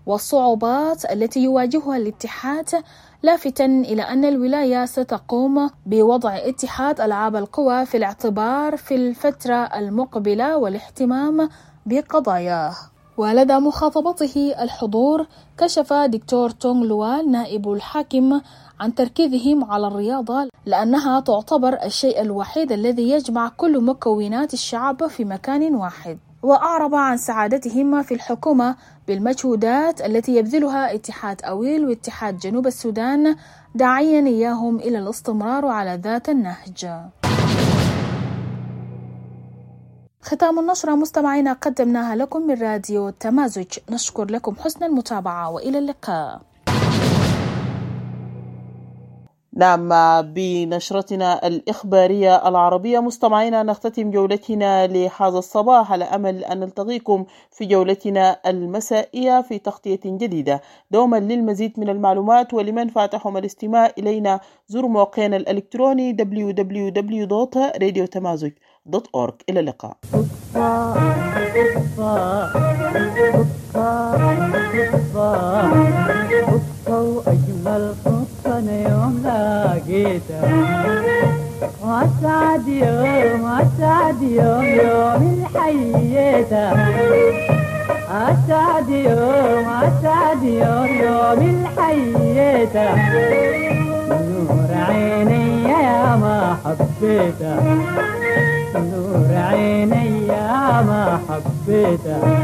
والصعوبات التي يواجهها الاتحاد، لافتا إلى أن الولاية ستقوم بوضع اتحاد ألعاب القوى في الاعتبار في الفترة المقبلة والاهتمام بقضاياه. ولدى مخاطبته الحضور كشف دكتور تونغ لوال نائب الحاكم عن تركيزهم على الرياضة لأنها تعتبر الشيء الوحيد الذي يجمع كل مكونات الشعب في مكان واحد. وأعرب عن سعادتهم في الحكومة بالمجهودات التي يبذلها اتحاد أويل واتحاد جنوب السودان، داعيا إياهم إلى الاستمرار على ذات النهج. ختام النشرة مستمعينا قدمناها لكم من راديو تمازج، نشكر لكم حسن المتابعة وإلى اللقاء. نعم، بنشرتنا الإخبارية العربية مستمعينا نختتم جولتنا لهذا الصباح، على أمل أن نلتقيكم في جولتنا المسائية في تغطية جديدة. دوما للمزيد من المعلومات ولمن فاتحهم الاستماع إلينا زوروا موقعنا الإلكتروني دبليو دبليو دبليو دوت راديو تمازج دوت أورج. إلى اللقاء. وأجمل قصة يوم لقيتها، وأسعد يوم أسعد يوم يوم حييتها، أسعد يوم أسعد يوم يوم حييتها، نور عيني يا ما حبيتها، نور عيني يا ما حبيتها.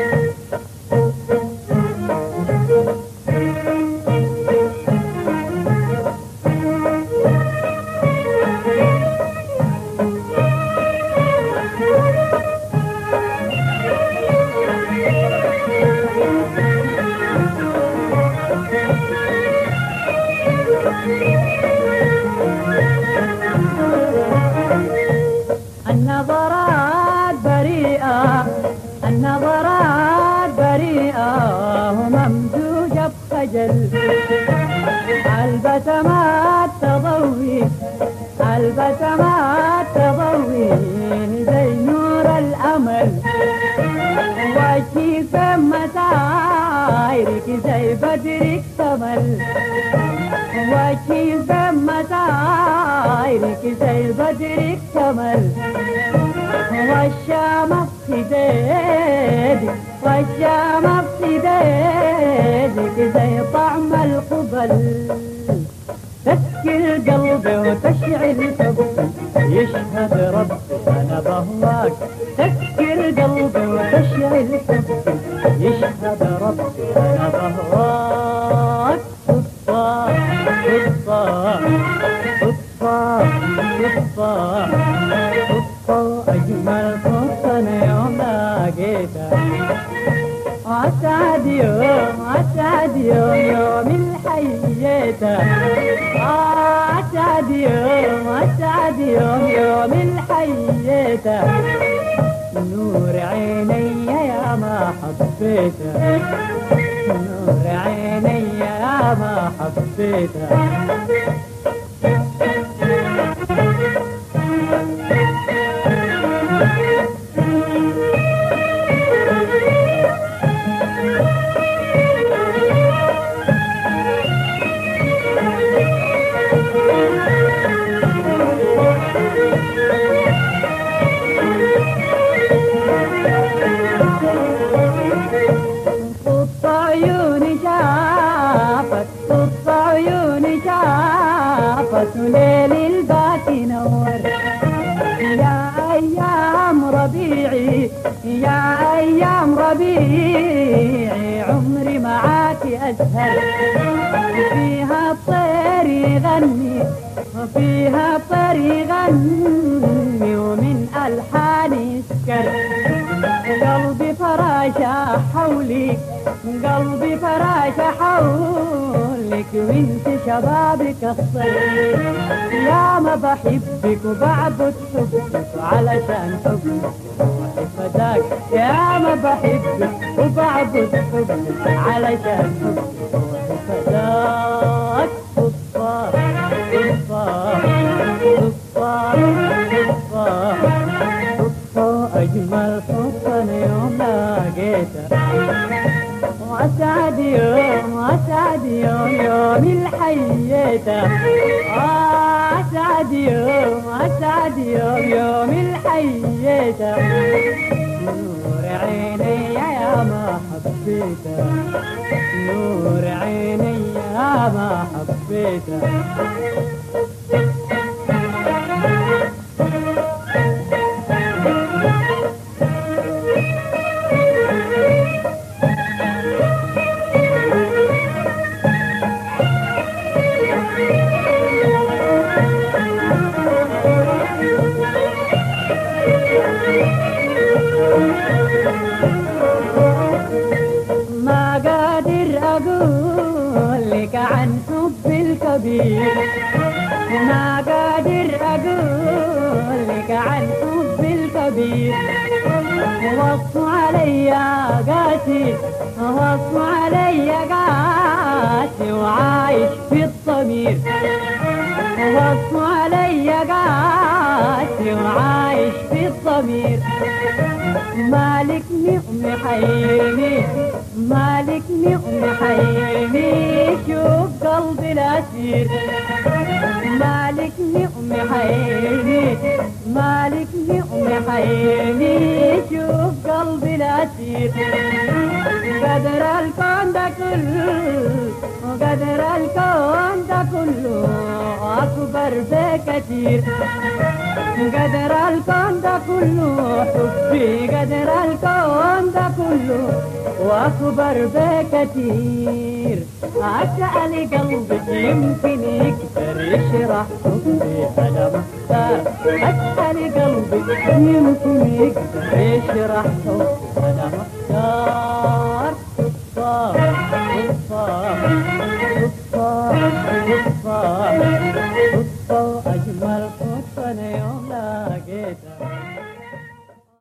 النظرات بريئة النظرات بريئة وممزوجة بخجل، البسمات تضوي البسمات تضوي زي نور الأمل، وجهي في مسايرك زي بدرك تمل، وجهي في مسايرك زي بدرك تمل، والشام في ايديك والشام في ايديك زي طعم القبل، تسكي القلب وتشعل حبي يشهد ربي انا بهواك، تسكي القلب وتشعل حبي يشهد ربي انا بهواك. قصة قصة قصة قصة قصة أجمل قصة يوم لقيتها، أسعد يوم أسعد يوم يوم حييتها، أسعد يوم أسعد يوم يوم حييتها، نور عيني يا ما حبيتها، نور عيني يا ما حبيتها. قط عيوني شافت قط عيوني شافت ليل الباكي نور، يا أيام ربيعي يا أيام ربيعي عمري معاك أسهر، فيها الطير يغني وفيها الطير يغني ومن ألحاني يسكر، قلبي فراشة حولك قلبي فراشة حولك وانت شبابك الصيف، يا ما بحبك وبعبد حبك علشان حبك فداك، يا ما بحبك وبعبد حبك علشان حبك فداك. قصة قصة قصة قصة قصة أجمل قصة يوم لقيتها، وأسعد يوم أسعد يوم يوم حييتها، أسعد يوم أسعد يوم يوم حييتها، نور عيني يا ما حبيتها، نور عيني يا ما حبيتها. كبير وصوا علي قاسي وصوا علي قاسي وعايش في الضمير وصوا علي قاسي وعايش في الضمير مالكني أمي حيرني مالكني أمي حيرني شوف قلبي الأسير مالكني أمي حيرني مالكني أمي حيرني شوف قلبي الأسير قدر الكون ده كله قدر الكون ده كله أكبر بكتير قدر الكون ده كله حبي قدر الكون ده كله وأكبر بكتير أسأل قلبي يمكن يقدر يشرح حبي أنا محتار أسأل قلبي يمكن يقدر يشرح حبي أنا محتار